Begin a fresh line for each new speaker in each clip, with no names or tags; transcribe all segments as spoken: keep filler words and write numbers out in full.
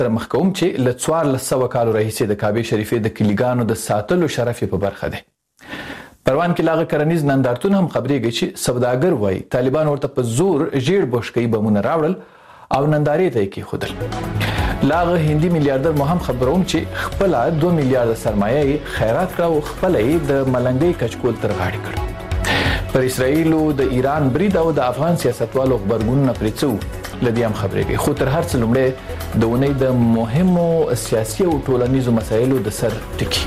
تر مخ کوم چې له څوارلس سوه کالو راهیسې د کعبې شریفې د کلیګانو د ساتلو شرف یې په برخه دی. پروان کې لاغه کرنیز نندارتون هم خبرېږي چې سوداګر وایي طالبان ورته په زور ژیړ بوشکۍ بمونه راوړل او نندارې ته یې کېښودل. لاغه هندي میلیاردر مو هم خبروم چې خپله دوه میلیارده سرمایه یې خیرات کړه او خپله یې د ملنګۍ کچکول تر غاړې کړ. پر اسرائیلو د ایران برید او د افغان سیاستوالو غبرګونونه پرې څه وو له دې هم خبرېږي. خو تر هر څه لومړی د اونۍ د مهمو سیاسي او ټولنیزو مسایلو د سر ټکي.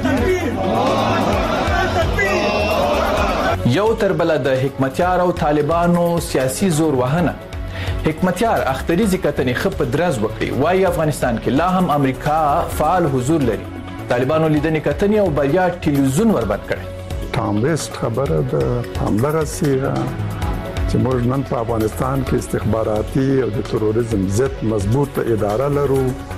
یو تر بله د حکمتیار او طالبانو سیاسي زور وهنه. حکمتیار اختریزي کتنې ښه په درز وکړي، وایي افغانستان کې لا هم امریکا فعال حضور لري. طالبانو لیدنې کتنې او بریا ټلویزیون وربند کړی.
ټام ویسټ خبره د همدغسې چې موږ نن په افغانستان کې استخباراتي او د تروریزم ضد مضبوط اداره لرو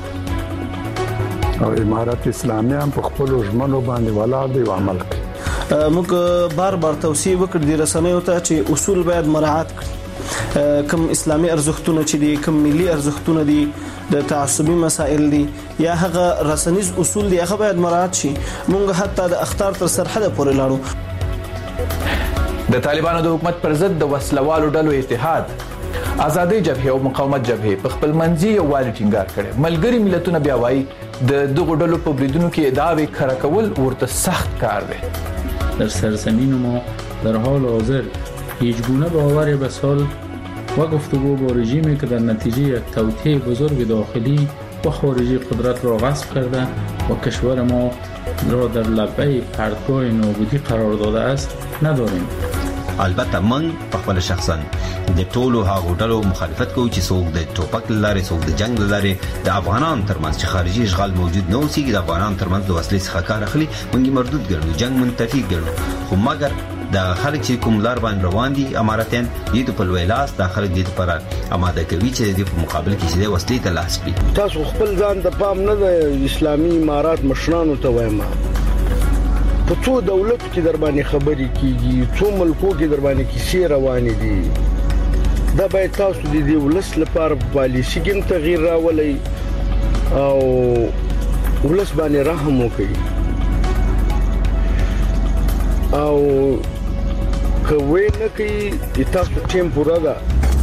او امارات اسلامي هم په خپلو ژمنو باندې ولاړ دی او عمل کوي.
موږ بار بار توصیه وکړو د رسنیو ته چې اصول باید مراعات کړي. کوم اسلامي ارزښتونه چې دي، کوم ملي ارزښتونه دي، د تعصبي مسائل دي یا هغه رسنیز اصول دي، هغه باید مراعات شي. موږ حتی د اخطار تر سرحده پورې لاړو.
د طالبانو د حکومت پر ضد د وسلوالو ډلو اتحاد، آزادۍ جبهې او مقاومت جبهې په خپل منځي یووالي ټینګار کړی. ملګري ملتونه بیا وایي د دغو ډلو په بریدونو کې ادعاوې کره کول ورته سخت کار دی.
در سرزمین ما در حال حاضر هیچ گونه باور به سال و گفتگو با رژیمی که در نتیجه یک توطئه بزرگ داخلی و خارجی قدرت را غصب کرده و کشور ما را در لبه پرتگاه نابودی قرار داده است نداریم.
البته من په خپل شخصا د ټولو هغو ډلو مخالفت کوم چې څوک د ټوپک لارې څوک د جنگ لارې د افغانانو ترمنځ چې خارجي اشغال موجود نه اوسېږي د افغانانو ترمنځ د وسلې څخه کار اخلي موږ مردود ګڼو، جنگ منتفي ګڼو. خو مګر د خلک چې کوم لار باندې روان دي اماراتیان دې په لوی لاس د خلک دې لپاره اماده کوي چې دې په مقابل کې چې وسلې ته لاس کړي.
تاسو خپل ځان د پام نه د اسلامي امارات مشرانو ته وایم په څو دولت کې در باندې خبرې کیږي، څو ملکو کې در باندې کیسې روانې دي. دا باید تاسو د دې ولس لپاره پالیسي کې تغییر راولئ او ولس باندې رحم وکړئ او کوي نه کوي تاسو ټیم پورا ده.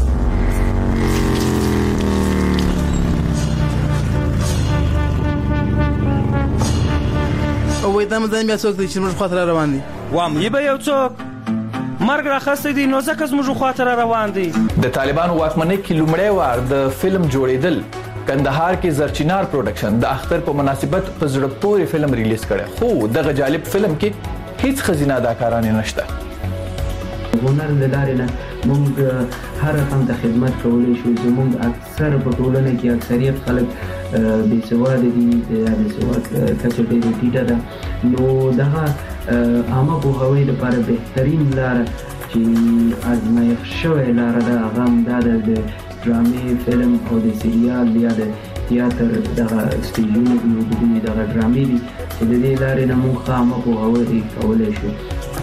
او وای دا مدام بیا څوک چې موږ خاطر روان دي
وام یې به یو څوک مرګ راخسته دي نو ځکه موږ خاطر روان دي.
د طالبانو واکمنۍ کې لومړی وار د فلم جوړېدل. کندهار کې زرچینار پروډکشن د اختر په مناسبت په زړه پورې فلم ریلیز کړی، خو دغه جالب فلم کې هیڅ ښځینه اداکارانې نشته.
هنر له لارې نه موږ هر رقم ته خدمت کولی شو. زموږ اکثر په ټولنه کې اکثریت خلک بې سواده دي یا بې سواد کچه ډېره ټیټه ده، نو دغه عامه پوهاوی لپاره بهترین لاره چې ازمایښت شوې لاره ده هغه همدا ده د ډرامې، فلم او د سریال یا د تیاتر دغه سټیجونه دي او د دغه ډرامې دي چې د دې لارې نه موږ ښه عامه پوهاوی کولی شو.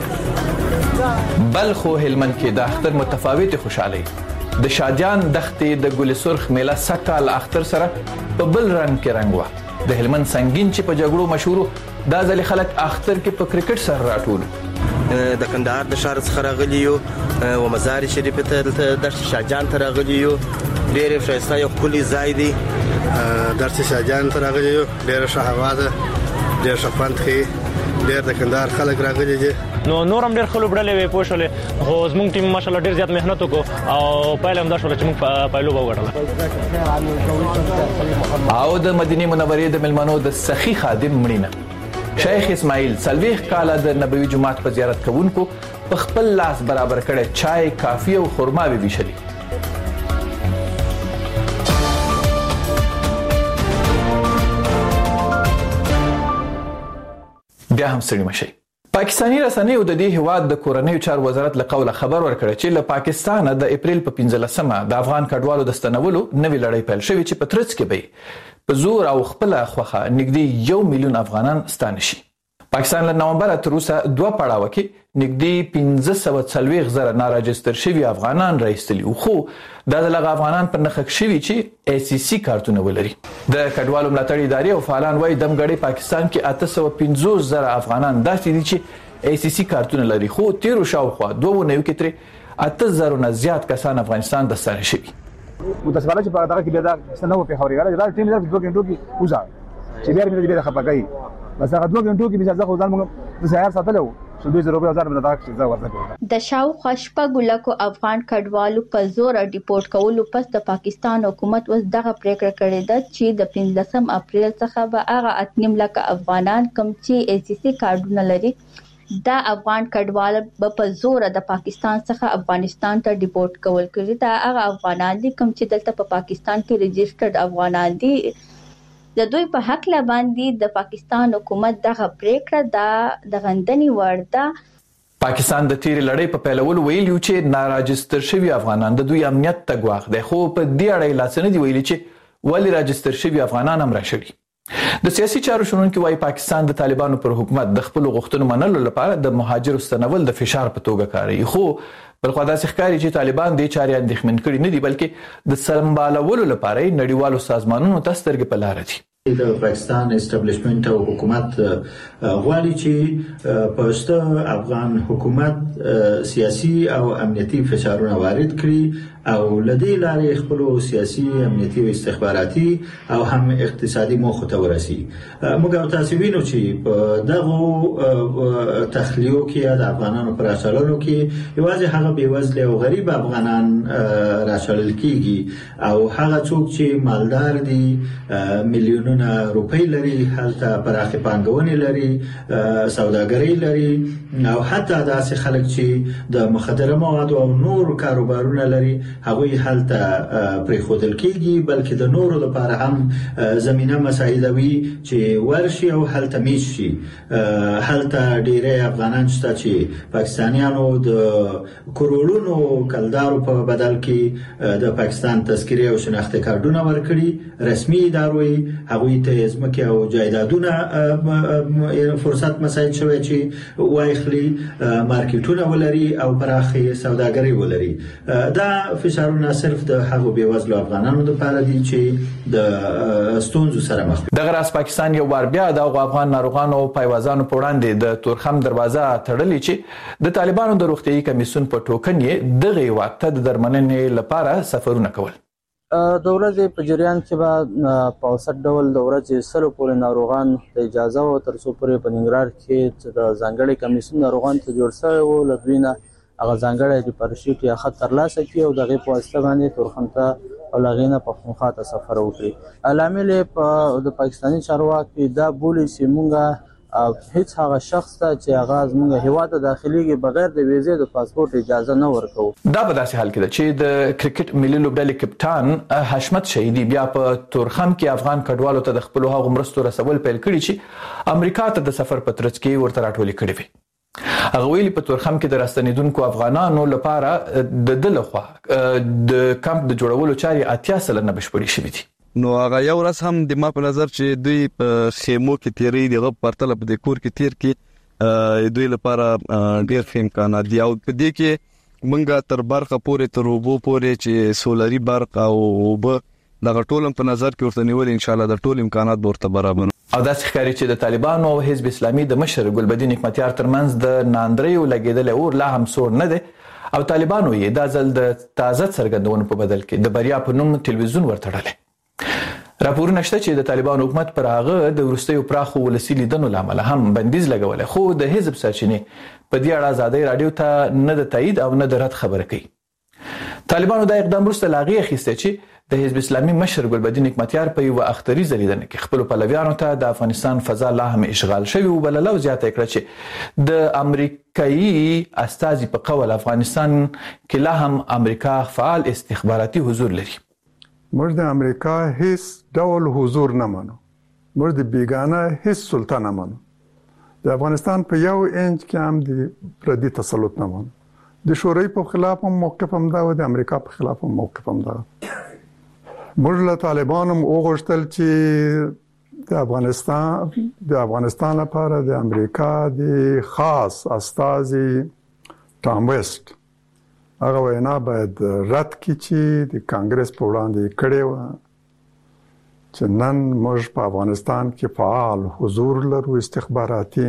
بلخ او هلمند کې د اختر متفاوتې خوشحالۍ. د شادیان دښتې د ګل سرخ میله سږکال اختر سره په بل رنګ کې رنګ وه. د هلمند سنگین چې په جګړو مشهور دا ځلې خلک اختر کې په کرکټ سره راټول.
د کندهار د ښار څخه راغلي یو و مزار شریف ته دښت شاهجان ته راغلي یو، ډېر ښایسته یو ښکلی ځای دی.
دښت شاهجان ته راغلي یو، ډېره ښه هوا ده، ډېر ښه خوند کوي، ډېر د کندهار خلک راغلي دي.
نو نور هم ډېر ښه لوبډلې وې پوه شولې، خو زموږ ټیم ماشاءالله ډېر زیات محنت وکړو او پایله هم دا شوله چې موږ پایلوبه وګټله.
او د مدینې منورې د مېلمنو د سخي خادم مړینه. شیخ اسماعیل څلوېښت کاله د نبوي جومات په زیارت کوونکو په خپل لاس برابر کړی چای، کافي او خرماوې ویشلي. بیا هم ستړي مه شئ. پاکستاني رسنیو د دې هیواد د کورنیو چارو وزارت له قوله خبر ورکړی چې له پاکستانه د اپریل په پنځلسمه د افغان کډوالو د ستنولو نوې لړۍ پیل شوې چې په ترڅ کې به په زور او خپله خوښه نږدې یو میلیون افغانان ستانه شي. پاکستان له نومبر تر اوسه دوه پړاوه کې نږدې پنځه سوه څلوېښت زره ناراجستر شوي افغانان راایستلي وو، خو دا د دغه افغانان پر نښه شوي چې ای سی سی کارتونه ولري. د کډوالو ملاتړ ادارې او فعالان وایي دمګړی پاکستان کې اته سوه پنځوس زره افغانان داسې دي چې ای سی سی کارتونه لري، خو تیرو شاوخوا دوه اونیو کې ترې اته زرو نه زیات کسان افغانستان د سره شوي.
متاسفانه چې په دغه کې بیا دا څه نه و پېښوري راځي دا ټیم دا دوه غنټو کې وځه چې بیا مې دې خپه کوي بس هغه دوه غنټو کې به ځکه ځان موږ د سهار ساتلو شو دوی زرو په هزار باندې دا څه ورته
د شاوخوا شپږ لکو افغان کډوالو په زور ډیپورټ کولو پس د پاکستان حکومت اوس دغه پریکړه کړې ده چې د پنځلسم اپریل څخه به هغه اتنیم لکه افغانان کوم چې ای سی سی کارډونه لري دا افغان کډوال به په زور د پاکستان څخه افغانستان ته ډیپورټ کول کړي. دا هغه افغانان دي کوم چې دلته په پاکستان کې ريجسترډ افغانان دي. د دوی په حق لا باندې د پاکستان حکومت دغه پریکړه دا د غندنې وړ ده.
پاکستان د تیرې لړۍ په پیلولو ویلي چې ناراجستر شوي افغانان د دوی امنیت ته ګواښ دی، خو په دې اړه یې لاس نه دي ویلي چې ولې راجستر شوي افغانان هم راشړي. د سیاسي چارو شنونکي وایي پاکستان د طالبانو پر حکومت د خپلو غوښتنو منلو لپاره د مهاجرو ستنول د فشار په توګه کاروي، خو بلخوا داسې ښکاري چې طالبان دې چارې اندېښمن کړي نه دي بلکې د سمبالولو لپاره یې نړیوالو سازمانونو ته سترګې په لاره دي.
د پاکستان اسټابلیشمنت او حکومت غواړي چې پښتو افغان حکومت سیاسي او امنیتي فشارونه وارد کړي او لدی لارې خپل سیاسي امنیتي او استخباراتي او هم اقتصادي موخو ته ورسي. موږ تاسو وینو چې په دغه تخلیو کې د افغانانو پر اصلونو کې یوازې هغه بیوزله او غریب افغانان راشل کیږي او هغه څوک چې مالدار دي میلیونونه روپۍ لري، هلته پراخه پانګونې لري، سوداګري لري او حتی داسې خلک چې د مخدره موادو او نور کاروبارونه لري هغوی هلته پرېښودل کیږي، بلکې د نورو لپاره هم زمینه مساعدوي چې ورشي او هلته میش شي. هلته ډیری افغانان شته چې پاکستانیانو د کروڑونو کلدارو په بدل کې د پاکستان تذکرې او شناخته کارتونه ورکړي، رسمي ادارو هغوی ته ځمکې او جایدادونه فرصت مساعد شوی چې واخلي، مارکیټونه ولري او پراخه سوداګري ولري. دا فشارونه صرف د هغو بیوزلو افغانانو لپاره دي چې د ستونزو سره مخ دي.
دغه راز پاکستان یو بار بیا د افغان ناروغانو او پایوازانو په وړاندې د تورخم دروازه تړلې چې د طالبانو د روغتیايي کمیسیون په ټوکن یې دغه هیواد ته د درملنې لپاره سفرونه کول.
د ورځې په جریان کې به په اوسط ډول د ورځې سلو پورې ناروغان ته اجازه و تر څو پورې په ننګرهار کې د ځانګړي کمیسیون ناروغان ته جوړ شوی و له دوی نه هغه ځانګړی ریپارشیټ یا خط ترلاسه کړي او د هغې په واسطه باندې تورخم ته او له هغې نه پښتونخوا ته سفر وکړي. لامل یې په د پاکستاني چارواکي دا بولي چې مونږ هیڅ هغه شخص ته چې هغه زموږ هیواد ته داخليږي بغیر د ویزې د پاسپورت اجازه نه ورکوو.
دا په داسې حال کې ده چې د کرکټ ملي لوبډلې کپټان حشمت شهیدي بیا په تورخم کې افغان کډوالو ته د خپلو هغو مرستو رسول پیل کړي چې امریکا ته د سفر په ترڅ کې ورته راټولې کړې وي. هغه ویلي په تورخم کې د راستنیدونکو افغانانو لپاره د ده لخوا د کمپ د جوړولو چارې اتیا سلنه بشپړې شوې دي.
نو هغه یو ورځ هم د ما په نظر چې دوی په خیمو کې تیری دغه پرتله په د کور کې تیر کې دوی لپاره ډیر ښه امکانات دي او په دې کې مونږه تر برخه پورې تر وبو پورې چې سولري برق او وب دغه ټولم په نظر کې ورته نیول ان شاء الله د ټول امکانات ورته برابر.
او داسې ښکاري چې د طالبانو او حزب اسلامي د مشر ګلبدین حکمتیار ترمنځ د ناندریو لګیدل اور لا هم سور نه دی او طالبانو یې د ځل د تازه څرګندونو په بدل کې د بریا په نوم تلویزیون ورتړل. راپورونه شته چې د طالبانو حکومت پر هغه د وروستیو پراخو ولسي لیدنو لامل هم بندیز لګولې، خو د حزب سرچینې په دې اړه ازادي رادیو ته نه د تایید او نه د رد خبره کوي. طالبانو دا اقدام وروسته لاغي اخیسته چې د حزب اسلامي مشر ګلبدین حکمتیار په یو اختري لیدنه کې خپل پلویانو ته د افغانستان فضا لا هم اشغال شوی او بللو زیاته کړ چې د امریکایي استازي په قول افغانستان کې لا هم امریکا فعال استخباراتي حضور لري.
موږ د امریکا هیڅ ډول حضور نه منو، موږ د بیگانه هیڅ سلطان نه منو، د افغانستان په یو انچ کې هم د پردي تسلط نه منو، د شوروي په خلاف هم موقف هم دا و، د امریکا په خلاف هم موقف هم دا. موږ له طالبانو وغوښتل چې د افغانستان د افغانستان لپاره د امریکا د خاص استازي ټام ویسټ هغه وینا باید رد کړي چې د کانګرس په وړاندې کړې و چې نن موږ په افغانستان کې فعال حضور لرو استخباراتي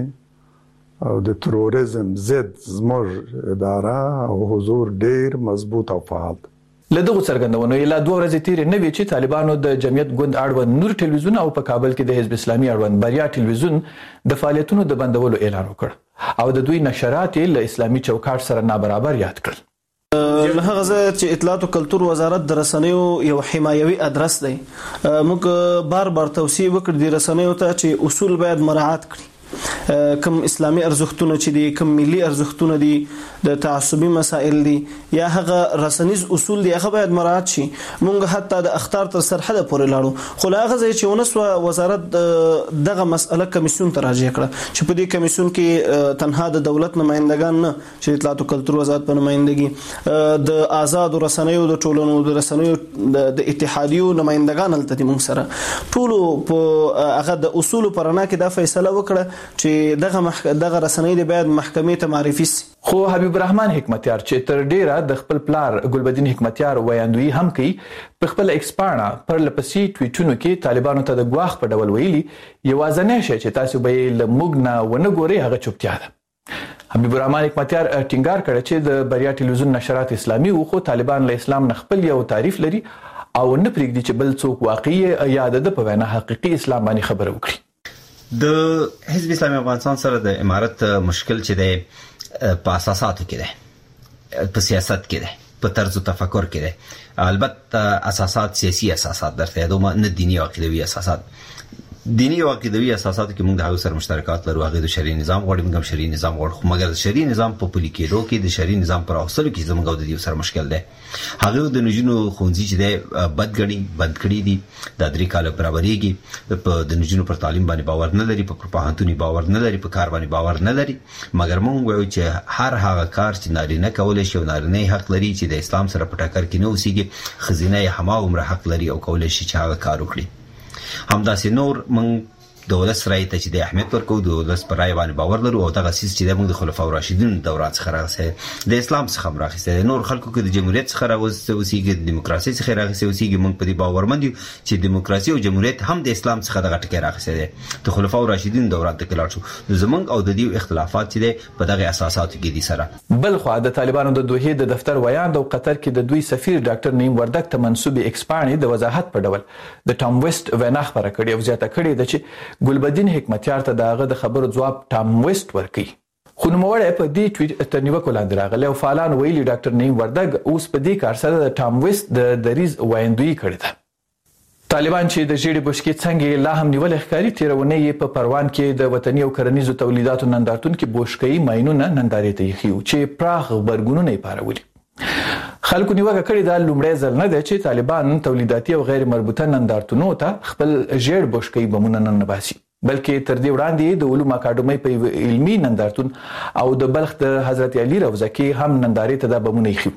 او د تروریزم ضد زموږ اداره او حضور ډیر مضبوط او فعال دی.
له دغه څرګندونو یې لا دوه ورځې تیرې نه وي چې طالبانو د جمعیت ګوند اړوند نور ټلویزیون او په کابل کې د حزب اسلامي اړوند بریا ټلویزیون د فعالیتونو د بندولو اعلان وکړ او د دوی نشرات یې له اسلامي چوکاټ سره نابرابر یاد کړل.
له هغه ځایه چې اطلاعات او کلتور وزارت د رسنیو یو حمایوي ادرس دی، موږ بار بار توصیه وکړو د رسنیو ته چې اصول باید مراعات کړي. کم اسلامي ارزښتونه چې دي، کم ملي ارزښتونه دي، د تعصبي مسائل دي یا هغه رسنیز اصول دي، هغه باید مراعات شي. مونږ حتی د اخطار تر سرحده پورې لاړو، خو هغه ځای چې ونسو وزارت دغه مسأله کمیسیون ته راجع کړه چې په دې کمیسیون کې تنها د دولت نمائندگان نه چې اطلاعات او کلتور وزارت په نمائندګي د آزاد رسنیو د ټولنو د رسنیو د اتحادیو نمائندگان هلته دي، موږ سره ټول په هغه د اصول پرانا کې دا فیصله وکړه چې دغه مح... دغه رسنۍ د باید محکمې ته معرفي سي.
خو حبیب الرحمن حکمتیار چې تر ډیره د خپل پلار ګلبدین حکمتیار ویاندوی هم کوي، په خپل ایکسپاڼه پر لپسې ټویټونو کې طالبانو ته د ګواښ په ډول ویلي یوازینی شی چې تاسو به یې له موږ نه ونه ګورئ هغه چوپتیا ده. حبیب الرحمن حکمتیار ټینګار کړی چې د بریا ټلویزیون نشرات اسلامي وو، خو طالبان له اسلام نه خپل یو تعریف لري او نه پرېږدي چې بل څوک واقعي یا د په وینا حقيقي اسلام باندې خبره وکړي.
د حزب اسلامي افغانستان سره د امارت مشکل چې د په اساساتو کې ده، په سیاست کې ده، په طرز تفکر کې ده. البته اساسات سیاسي اساسات درته دوه نه دینی او عقیدوي اساسات. دینی او عقیدوي اساساتو کې موږ د هغو سره مشترکات لرو، هغه د شرعي نظام غواړي، موږ هم شرعي نظام غواړو، خو مګر د شرعي نظام په پلي کېدو کې د شرعي نظام پر اوسلو کې زموږ د دې سره مشکل دی. هغه د نجونو ښوونځي چې دی بدګړي بند کړي دي، د درې کاله برابرېږي، په د نجونو پر تعلیم باندې باور نه لري، په پوهنتوني باور نه لري، په کار باندې باور نه لري. مګر موږ وایو چې هر هغه کار چې نارینه کولی شي او نارینه حق لري چې د اسلام سره په ټکر کې نه اوسېږي، ښځینه یې هماغومره حق لري او کولی شي چې هغه کار وکړي. همداسې نور موږ د ولس رای ته چې د اهمیت ورکو، د ولس پر رای باندې باور لرو او دغه سیس چې موږ د خلفای راشدین دوران څخه راغسته، د اسلام څخه راغسته، نور خلکو کې د جمهوریت څخه راغسته اوسېږي، د دیموکراسي څخه راغسته اوسېږي. موږ په دې باورمند یو چې دیموکراسي او جمهوریت هم د اسلام څخه دغه ټکی راغسته دي. د خلفای راشدین دوران ته کلاړ شو، زمونږ او د دې اختلافات چې دي په دغه اساساتو کې دي سره.
بل خو د طالبانو د دوحې د دفتر ویاند او قطر کې د دوی سفیر ډاکټر نعیم وردګ ته منسوب ایکسپاڼې د وضاحت په ډول د ټام ویسټ وینا خبره کړې او زیاته کړې ده چې ګلبدین حکمتیار ته دغه د خبرو جواب ټام ویسټ ورکړي. خو نوموړی په دې ټویټ تر نیوکو لاندې راغلی او فعالان ویلي ډاکټر نعیم وردګ اوس په دې کار سره د ټام ویسټ د دریز ویاندویي کړې ده. طالبان چې د ژیړې بشکې څنګه لا هم نیولې ښکاري، تیرونه یې په پروان کې د وطني او کرنیزو تولیداتو نندارتون کې بوشکې ماینونه نندارې ته یې چې پراخ غبرګونونه یې پارولي. خلکو نیوکه کړې ده لومړی ځل نه دی چې طالبان تولیداتي او غیر مربوطه نندارتونو ته خپل ژیړ بشکې بمونه ننباسي، بلکې تر دې وړاندې د علوم اکاډمۍ په علمي نندارتون او د بلخ د حضرت علي روضه کې هم نندارې ته د بمونه ایښي.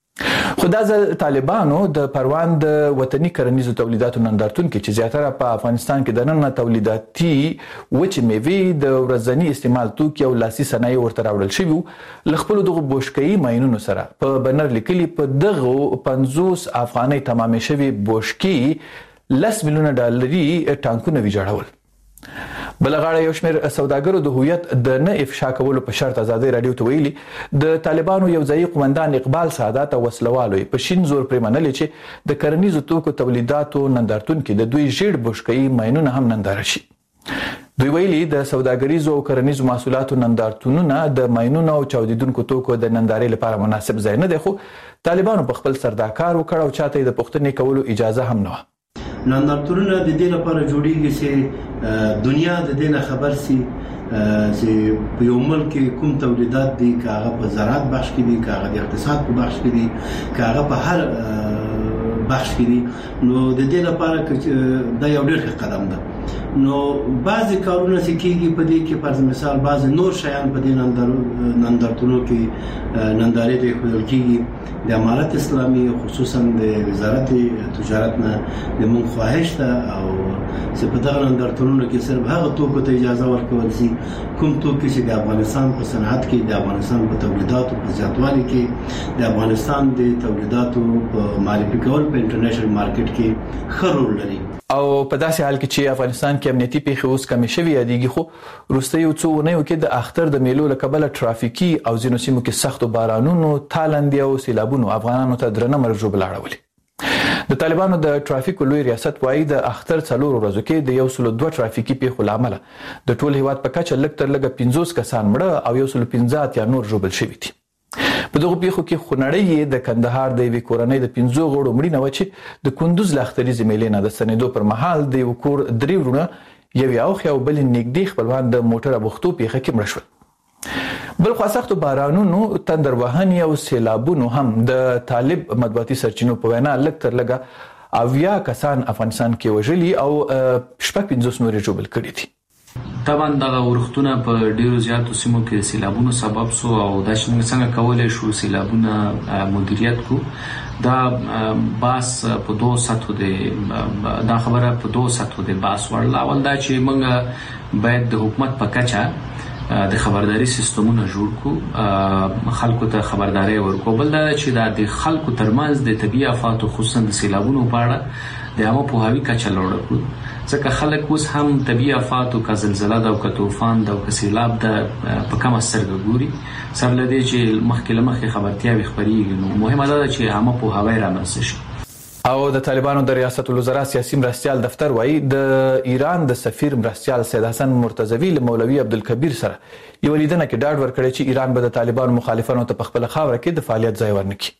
خو دا ځل طالبانو د پروان د وطني کرنیزو تولیداتو نندارتون کې چې زیاتره په افغانستان کې د نن تولیداتي وچې میوې د ورځني استعمال توکي او لاسي صنایع ورته راوړل شوي، له خپلو دغو بوشکې ماینونو سره په بنر لیکلي په دغو پنځوس افغانۍ تمامې شوي بوشکې لس میلیونه ډالري ټانکونه ویجاړول. بل غاړه یو شمېر سوداګرو د هویت د نه افشا کولو په شرط ازادي رادیو ته ویلي د طالبانو یو ځایي قومندان اقبال سعادت او وسلوالو په شین زور پرې منلي چې د کرنیزو توکو تولیداتو نندارتون کې د دوی ژیړ بشکې ماینونه هم ننداره شي. دوی ویلي د سوداګریزو او کرنیزو محصولاتو نندارتونونه د ماینونو او چاودیدونکو توکو د نندارې لپاره مناسب ځای نه دی، خو طالبانو په خپل سر دا کار وکړ او چاته د پوښتنې کولو اجازه هم نه وه.
نندارتونونه د دې لپاره جوړیږي چې دنیا د دې نه خبر سي چې په یو ملک کوم تولیدات دي، که هغه په زراعت بخش کې دي، که هغه د اقتصاد په بخش کې دي، که هغه په هر بخش کړي نو د دې لپاره دا یو ډېر ښه قدم ده نو بعضی کارونه چې کیږي په دې کې پر مثال بعضی نور شیان په دې نندارتونو کې نندارې ته خپل کیږي د امارت اسلامي خصوصا د وزارت تجارت نه د مونږ خواهش ده او چې په دغه نندارتونونو کې صرف هغه توکو ته اجازه ورکول شي کوم توکي چې د افغانستان په صنعت کې د افغانستان په تولیداتو په زیاتوالي کې د افغانستان د تولیداتو په معرفي کول په انټرنیشنل مارکیټ کې ښه رول لري
او په داسې حال کې چې افغانستان کې امنیتي پیښې اوس کمې شوې یادېږي خو وروسته یو څو اونیو کې د اختر د میلو له کبله ترافیکي او ځینو سیمو کې سختو بارانونو تالندې او سیلابونو افغانانو ته درنه مرګ ژوبله اړولې د طالبانو د ترافیکو لوی ریاست وایي د اختر څلورو ورځو کې د یو سلو دوه ترافیکي پیښو له امله د ټول هیواد په کچه لږ تر لږه پنځوس کسان مړه او یو سلو پنځه اتیا نور ژوبل شوي دي په دغه پیښو کې خونړۍ د کندهار د یوې کورنۍ د پنځو غړو مړینه وه چې د کندوز له اختریزې میلې نه د ستنېدو پر مهال د یو کور درې وروڼه یو اوښې او بل نږدې خپلوان د موټر بوختو پیښه کې مړه شول بل خوا سختو بارانونو تندر وهنې او سیلابونو هم د طالب مطبوعاتي سرچینو په وینا لږ تر لږه اویا کسان افغانستان کې وژلي او شپږ پنځوس نور یې ژوبل کړي دي
طبعا دغه ورښتونه په ډیرو زیاتو سیمو کې سیلابونو سبب سو او دا چې موږ څنګه کولای شو سیلابونه مدیریت کو دا باس په دوه سطحو دی دا خبره په دوه سطحو دی باس ورل اول دا چې موږ باید د حکومت په کچه د خبرداري سیستمونه جوړ کو خلکو ته خبرداري ورکو بل دا چې د خلکو ترمنځ د طبيعي آفات خصوصا د سیلابونو په اړه د عامه پوهاوی کچه لوړه کړو ځکه خلک اوس هم طبيعي آفات او زلزلہ او طوفان او سیلاب د په کومه سترګه ګوري سره لدی چې مخکې لمخې خبرتیا خبريږي نو مهمه ده چې عامه پوهاوی رامنځته شي
او د طالبانو د ریاست الوزرا سیاسي مرستيال دفتر وایي د ایران د سفیر مرستيال سید حسن مرتضوی له مولوي عبدالکبیر سره یو لیدنه کې ډاډ ورکړی چې ایران به د طالبانو مخالفانو ته په خپل خاوره کې د فعالیت ځای ورنکړي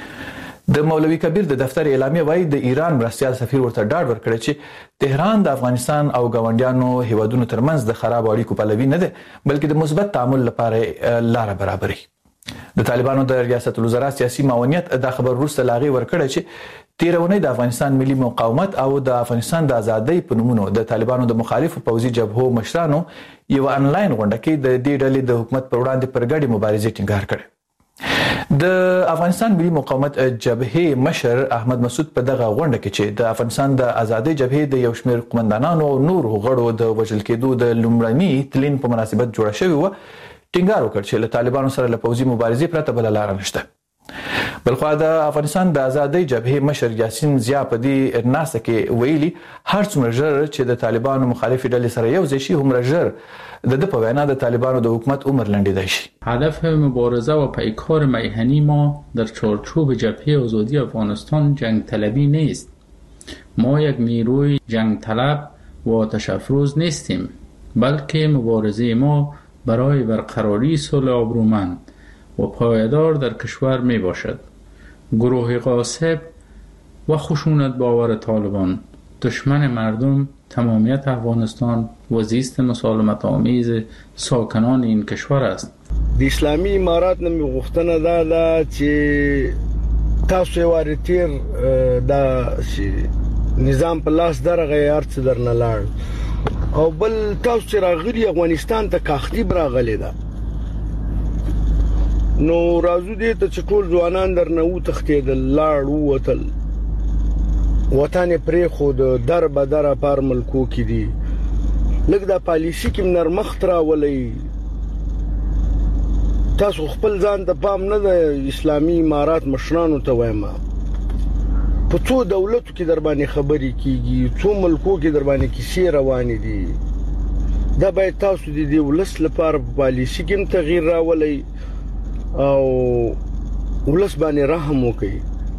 د مولوي کبیر د دفتر اعلامیه وایي د ایران مرستيال سفیر ورته ډاډ ورکړی چې تهران د افغانستان او ګاونډیانو هیوادونو ترمنځ د خراب اړیکو پلوي نه ده بلکې د مثبت تعامل لپاره لار برابري د طالبانو د ریاست الوزرا سیاسي معاونیت د خبر وروسته لاغي ورکړی چې تیرونه د افغانستان ملي مقاومت او د افغانستان د ازادۍ په نومونو د طالبانو د مخالفو پوځي جبهو مشرانو یو انلاین غونډه کې د دې ډلې د حکومت پر وړاندې پر ګډې مبارزې ټینګار کړ د افغانستان ملي مقاومت جبهه مشر احمد مسعود په دغه غونډه کې چې د افغانستان د ازادۍ جبهه د یو شمېر قومندانانو او نور غړو د وژل کېدو د لومړني تلین په مناسبت جوړه شوې و ټینګار وکړ چې له طالبانو سره له پوځي مبارزې پرته بل لار نشته بلخو د افغانستان د ازادۍ جبهه مشر یاسین ضیا په دې ناسه کې ویلي هر څومره ژر چې د طالبانو مخالفي ډلې سره یو ځای شي هومره ژر د د په وینا د طالبانو د حکومت عمر لنډیدای شي
هدف مبارزه و پیکار میهنی ما در چارچوب جبهه آزادی افغانستان جنگ طلبی نیست ما یک نیروی جنگ طلب و آتش افروز نیستیم بلکه مبارزه ما برای برقراری صلح آبرومند و پایدار در کشور می باشد. گروه غاصب و خشونت باور طالبان دشمن مردم تمامیت افغانستان و زیست مسالمت آمیز ساکنان این کشور است.
د اسلامي امارات نه غوښتنه ده دا چې تاسو یې وارتیر دا نظام په لاس درغه ارڅ درنه لاړ او بل تاسو چې راغلي افغانستان ته کاختی راغلي ده نو راځو دې ته چې ټول ځوانان درنه و تختیدل لاړ ووتل وطن پرې خود در به در پر ملکو کې دي لکه دا پالیسی کې نرمخت راولي تاسو خپل ځان ته پام نه د اسلامي امارات مشرانو ته وایم په څو دولتو کې در باندې خبري کیږي څو ملکو کې در باندې کیسې روانې دي دا باید تاسو د دې ولس لپاره پالیسی کې تغییر راولي او ولس باندې رحم وکړي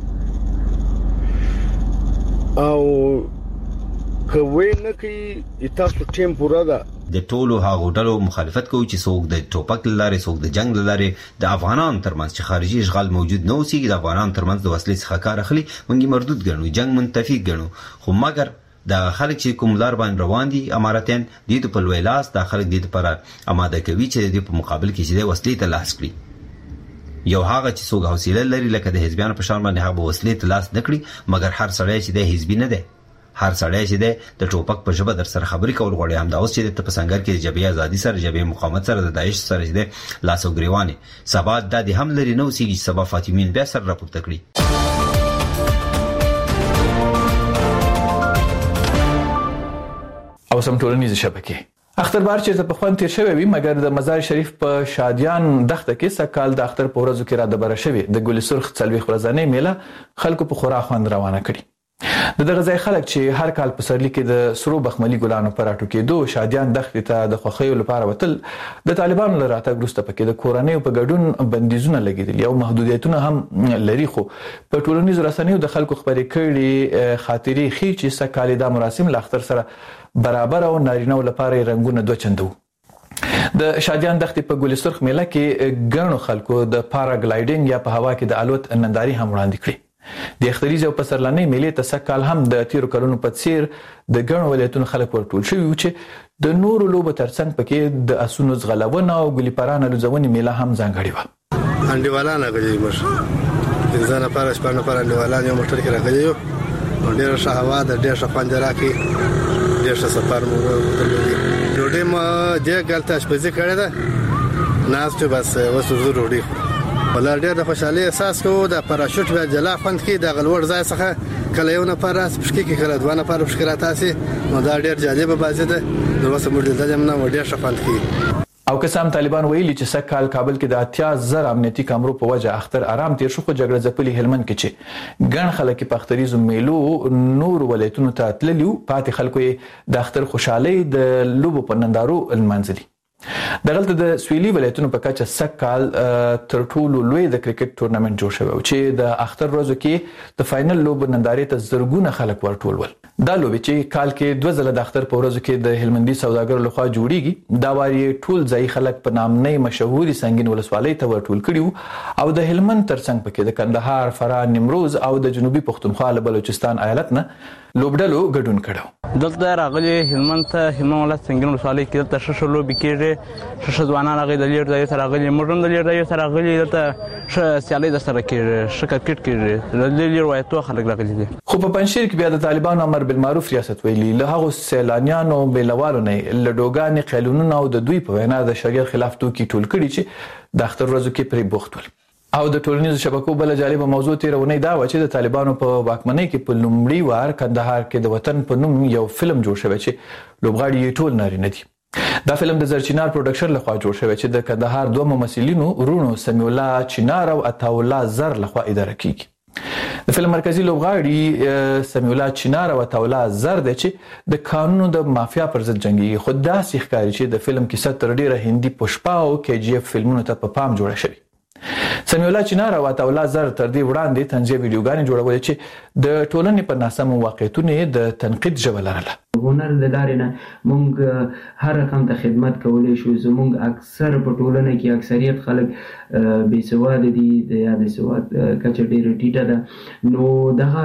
او کوي نه کوي تاسو ټیم پورا ده
د ټولو هغو ډلو مخالفت کوي چې څوک د ټوپک لارې څوک د جنگ لارې د افغانان ترمنځ چې خارجي اشغال موجود نه اوسي د افغانان ترمنځ د وسلې څخه کار اخلي موږ مردود ګڼو جنگ منتفي ګڼو خو مګر د خلک چې کوم لار باندې روان دي اماراتین د دې په لوی لاس د خلک د لپاره آماده کوي چې د په مقابل کې چې د وسلې ته لاس کړي یو هغه چې څوک حوصله لري لکه د حزبیانو په شان باندې هغه وسلې ته لاس نکړي، مګر هر سړی چې د حزبي نه دی، هر سړی چې د ټوپک په ژبه در سره خبرې کول غواړي، همدا اوس چې د پسنګر کې د جبهه ازادي سره، جبهه مقاومت سره، د داعش سره چې د لاس او ګریوانې سبا د هم لري نو سیږي سبا فاطمین بیا سره راپورته کړي.
او سم ټولنیز شبکې اختربار چې په خوان تیر شوی وي، مګر د مزار شریف په شادیان دښته کې سکال د اختر په ورځو کې را د بره شوی د ګل سرخ څلوي خورزانې میله خلکو په خورا خوند روانه کړي. د دغه ځای خلک چې هر کال په سرلی کې د سرو بخملي ګلانو پر راټو کېدو شادیان دښتې ته د خوښیو لپاره وتل، د طالبانو له راتګ وروسته پکې د کورنیو په ګډون بندیزونه لګېدلي او محدودیتونه هم لري، خو په ټولنیزو رسنیو د خلکو خبرې کړي خاطرې ښیي چې سږکال دا مراسم له اختر سره برابر او نارینه لپاره رنگونه دوه چنده وو. د شادیان دښتې په ګل سرخ میله کې ګڼو خلکو د پاراګلایډینګ یا په هوا کې د الوت ننداري هم وړاندې کړې. د اختریز او پسرلانې میلې ته سږکال هم د تیرو کلونو په څیر د ګڼو ولایتونو خلک ورټول شوي وو چې د نورو لوبو ترڅنګ پکې د اسونو ځغلونه او ګلي پرانه لوځونې میله هم ځانګړې وه.
انډیوالان راغلي موږ پنځه نفره شپږ نفره انډیوالان یو موټر کې راغلي یو، ډېره ښه هوا ده، ډېر ښه خوند راکړي، ډېر ښه سفر مو وکړی. ډوډۍ مو دې ګل ته اشپزي کړې ده، ناست بس اوس ورځو ډوډۍ خورو. ولا ډېر د خوشحالۍ احساس کوو. د پاراشوټ بیا جلا خوند کوي، د غلوړ ځای څخه کله یو نفر راس پښکې کې کله دوه نفر پښکې راتاسي، نو دا ډېر جالبه بازي ده. نو اوس موږ دلته هم نه ډېر ښه خوند کوي.
او قسم طالبان ویلي چې سږکال کابل کې د اتیا زر امنیتي کامرو په وجه اختر آرام تیر شو، خو جګړه ځپلي هلمند کې چې ګڼ خلک په اختریزو میلو نور ولایتونو ته تللي وو، پاتې خلکو یې د اختر خوشحالۍ د لوبو په نندارو لمانځلي. دغلته د سویلي ولایتونو په کچه سږکال تر ټولو لوی د کرکټ تورنمنت جوړ شوی و چې د اختر ورځو کې د فاینل لوبو نندارې ته زرګونه خلک ورټول ول. دا لوبې چې کال کې دوه ځله د اختر په ورځو کې د هلمندي سوداګرو لخوا جوړیږي، دا وار یې ټول ځایي خلک په نامنۍ مشهوري سنگین ولسوالۍ ته ورټول کړي وو او د هلمند ترڅنګ پکې د کندهار، فراه، نیمروز او د جنوبي پښتونخوا له بلوچستان ایالت نه لوبډلو ګډون کړو.
دلته راغلي هلمند ته هلمند ولایت سنگین ولسوالۍ کې دلته ښه ښه لوبې کېږي، ښه ښه ځوانان راغلي، د لېر ځایو ته راغلي، موږ هم د لېر ځایو ته راغلي، دلته ښه سیالۍ درسره کېږي، ښه کرکټ کېږي، د لېر ولایتو خلک راغلي دي.
خو په پنجشیر کې بیا د طالبانو امر بالمعروف ریاست ویلي له هغو سیلانیانو بیلوالو نه له ډوګانې قانونونه او د دوی په وینا د شریعت خلاف توکي ټول کړي چې د اختر ورځو کې پرې بوخت ول. او د ټولنیزو شبکو بل جالبه موضوع تیرونی دا و چې د طالبانو په واکمنۍ کې په لومړي وار کندهار کې د وطن په نوم یو فلم جوړ شوی چې لوبغاړي یې ټول نارینه دي. دا فلم د زرچینار پروډکشن لخوا جوړ شوی چې د کندهار دوه ممثلینو رونو سمیع الله چینار او عطاالله زر لخوا اداره کیږي. د فلم مرکزی لوبغاړي سمیع الله چینار او عطاالله زر دی چې د قانونو د مافیا پر ضد جنگي، خو داسې ښکاري چې د فلم کیسه تر ډیره هندي پشپا او کې جی اف فلمونو ته په پام جوړه شوی. سمیع الله چینار او عطاالله زر تر دې وړاندې طنزیه ویډیوګانې جوړولې چې د ټولنې په ناسمو واقعیتونو د تنقید ژبه لرله.
هنر د لارې نه موږ هر رقم ته خدمت کولی شو. زموږ اکثر په ټولنه کې اکثریت خلک بې سواده دي، د یا د سواد کچه ډېره ټیټه ده، نو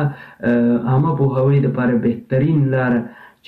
دغه عامه پوهاوی دپاره بهترین لاره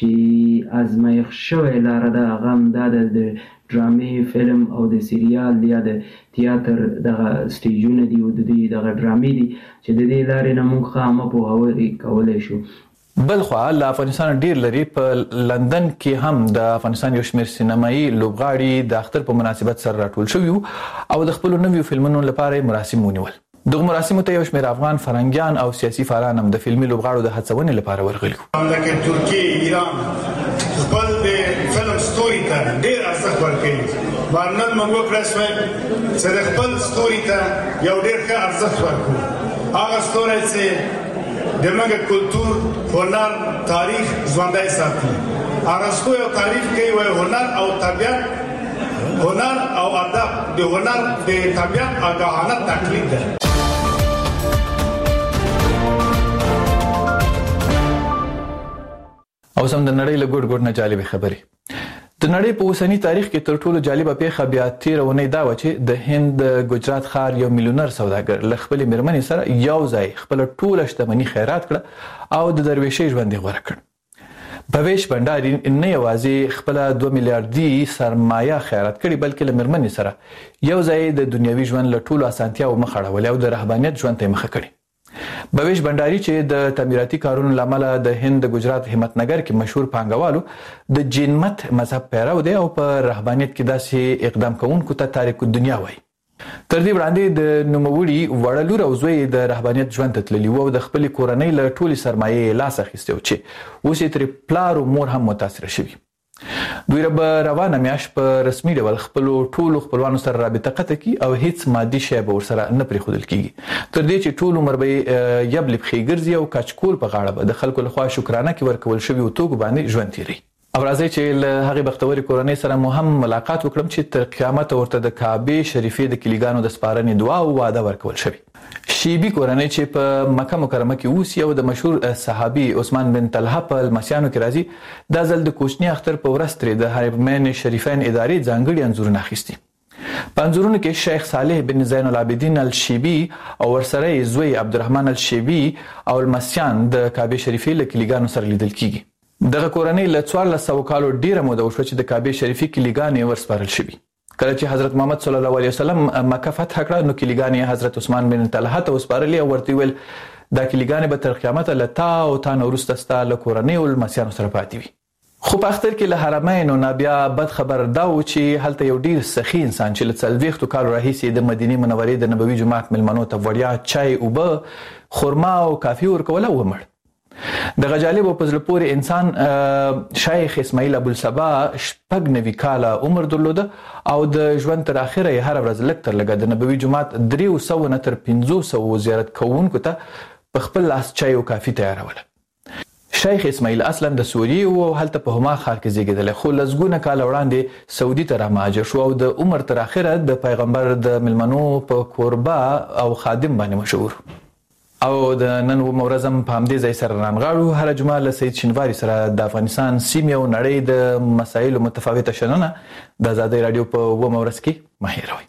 چې ازمایښت شوې لاره ده هغه همدا ده د ډرامې، فلم او د سریال یا د تیاتر دغه سټیجونه دي او د دې دغه ډرامې دي چې د دې لارې نه موږ ښه عامه پوهاوی کولی شو.
بل خوا له افغانستان ډیر لري په لندن کې هم د افغانستان یو شمېر سینمایي لوبغاړي د اختر په مناسبت سره راټول شوي او د خپلو نویو فلمونو لپاره مراسم ونیول. دغه مراسمو ته یو شمېر افغان فرهنګیان او سیاسي فعالان هم د فلمي لوبغاړو د هڅونې لپاره ورغلي وو.
لکه ترکیه، ایران خپل د فلم ستوري ته ډېر ارزښت ورکوي. نن موږ وکړی شوی چې د خپل ستوري ته یو ډېر ښه ارزښت ورکړو. هغه ستوری چې د موږ کلتور، هنر، تاریخ ژوندی ساتي. ارسطو یو تعریف کوي وایي هنر او طبیعت، هنر او ادب د هنر د طبیعت آگاهانه تقلید ده.
او سم د نړۍ له ګوټ ګوټ نه جالبې خبرې. د نړۍ په اوسنی تاریخ کې تر ټولو جالبه پیښه بیا تیرونی دا و چې د هند ګجرات ښار یو میلیونر سوداګر له خپلې مېرمنې سره یو ځای خپله ټوله شتمني خیرات کړه او د درویشۍ ژوند یې غوره کړ. پویش بنداري نه یوازې خپل دوه میلیارډي سرمایه خیرات کړي بلکې له مرمنې سره یو ځای د دنیوي ژوند له ټولو اسانتیاو مخ اړولې او د رهبانيت ژوند ته مخه کړي. بویش بنداري چې د تعمیراتي کارونو لامل د هند د ګجرات همتنګر کې مشهور پانګوالو د جینمت مذهب پیرو دی او په رهبانيت کې داسې اقدام کوونکو ته تاریخ دنیا وایي. تر دې وړاندې د نوموړي وړلور او زوی د رهبانيت ژوند ته تللی وو او د خپل کورنۍ له ټولي سرمایې لاس اخیسته او چې اوس یې تر پلار او مور هم متاثر شوي. دوی رب روانه میاش په رسمي ډول خپل ټولو خپلوانو سره رابطه قطع کی او هیڅ مادي شی به ورسره نه پریښودل کیږي تر دې چې ټول عمر به یبل بخیګرځي او کچکول په غاړه به د خلکو لخوا شکرانه کې ورکول شوی او توګ باندې ژوند تیری. او راځي چې له هغه بختوري کورنۍ سره مو هم ملاقات وکړم چې تر قیامت ورته د کعبه شریفې د کلیګانو د سپارنې دعا او وعده ورکول شوی. شیبی کورنۍ چې په مکه مکرمه کې اوسي او د مشهور صحابي عثمان بن طلحه په لمسیانو کې راځي د ځل د کوچنی اختر په ورځ تر د حرمین شریفین ادارې ځانګړي انځورونه اخیستي. په انځورونو کې شیخ صالح بن زین العابدین الشیبی او ورسره زوی عبدالرحمن الشیبی او لمسیان د کعبه شریفې له کلیګانو سره لیدل کیږي. دغه کورنۍ له څوارلس سوه کالو ډیره موده وشوه چې د کعبه شریفې کلیګانې ورسپارل شوي. کله چې حضرت محمد صلی الله علیه وسلم مکه فتح کړه نو کلیګانې حضرت عثمان بن طلحه ته وسپارلې او ورته ویل دا کلیګانې به تر قیامت له تا او تا نو وروسته ستا له کورنۍ او لمسیانو سره پاتې وي. خو په اختر کې له حرمین نه بیا بد خبر دا و چې هلته یو ډیر سخی انسان چې له څلوېښتو کالو راهیسې د مدینې منورې د نبوي جومات ملمنو ته وړیا چای اوبه خرما او کافي ورکوله ومړ. د غجالب او پزله پورې انسان شیخ اسماعیل ابوالصبا شپږ نوي کاله عمر درلوده او د ژوند تر اخره یې هر ورځ لږ تر لږه د نبوي جومات درې سوه نه تر پنځوس سوه زیارت کوونکو ته په خپل لاس چای او کافي تیاروله. شیخ اسماعیل اصلا د سوریې او هلته په هما ښار کې زیږېدلی خو لسګونه کاله وړاندې سعودي ته رامهاجر شو او د عمر تر اخره د پیغمبر د ملمنو په کوربه او خادم باندې مشهور. او د نن و مورزم په همدې ځای سره رانغاړو هر جمعه له سید شینواري سره د افغانستان سیمې او نړۍ د مسایلو متفاوته شننه د آزادۍ رادیو په و مورز کې مه هېروئ.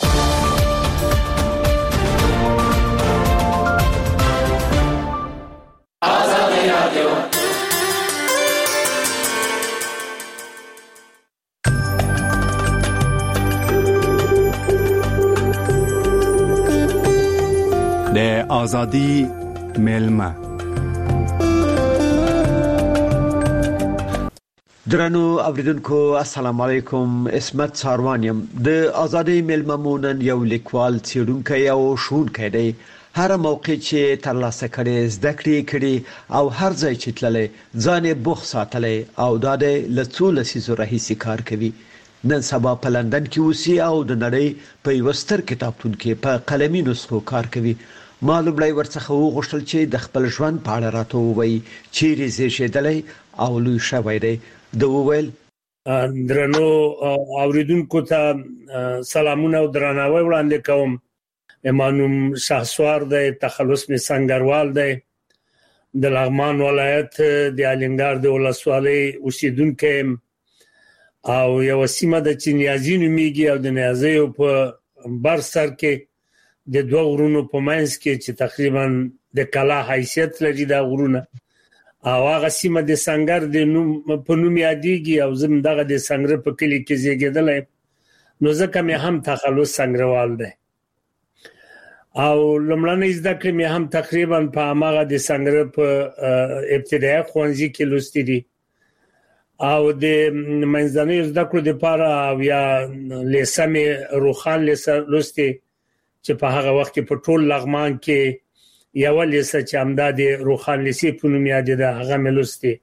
د آزادی میلمه
درنو اوریدونکو السلام علیکم. عصمت ساروانیم. د آزادی میلمه مونن یو لیکوال څېړونکی او ښوونکی دی. هر موقع چې ترلاسه کړي زده کړې کړي او هر ځای چې تللی ځان یې بوخت ساتلی او دا دی له څو لسیزو راهیسې کار کوي. نن سبا په لندن کې اوسي او د نړۍ په یوه ستر کتابتون کې په قلمي نسخو کار کوي. ما لومړی ورڅخه وغوښتل چې د خپل ژوند په اړه راته ووایي چیرې زیږېدلی او لوی شوی دی. ده وویل
درنو اوریدونکو ته سلامونه او درناوی وړاندې کوم. امانوم شهسوار دی، تخلص می سنگروال دی، د لغمان ولایت د الینګار د ولسوالۍ اوسیدونکی او یو سیمه د چې نیازي نومیږي او د نیازیو په بر سر کې د دوه غرونو په منځ کې چې تقریبا د کلا حیثیت لري دا غرونه او هغه سیمه د سنگر د نوم په نوم یادېږي او زم دغه د سنگر په کلی کې زیږېدلی نو ځکه مې هم تخلص سنگروال دی او لومړنۍ زده کړې مې هم تقریبا په هماغه د سنگر په ابتدایي ښوونځي کې لوستي دي او د منځنیو زده کړو دپاره او یا لیسه مې روخان لیسه لوستي چې په هغه وخت کې په ټول لغمان کې یوه لیسه چې همدا د روخان لیسې په نوم یادېده هغه مې لوستي.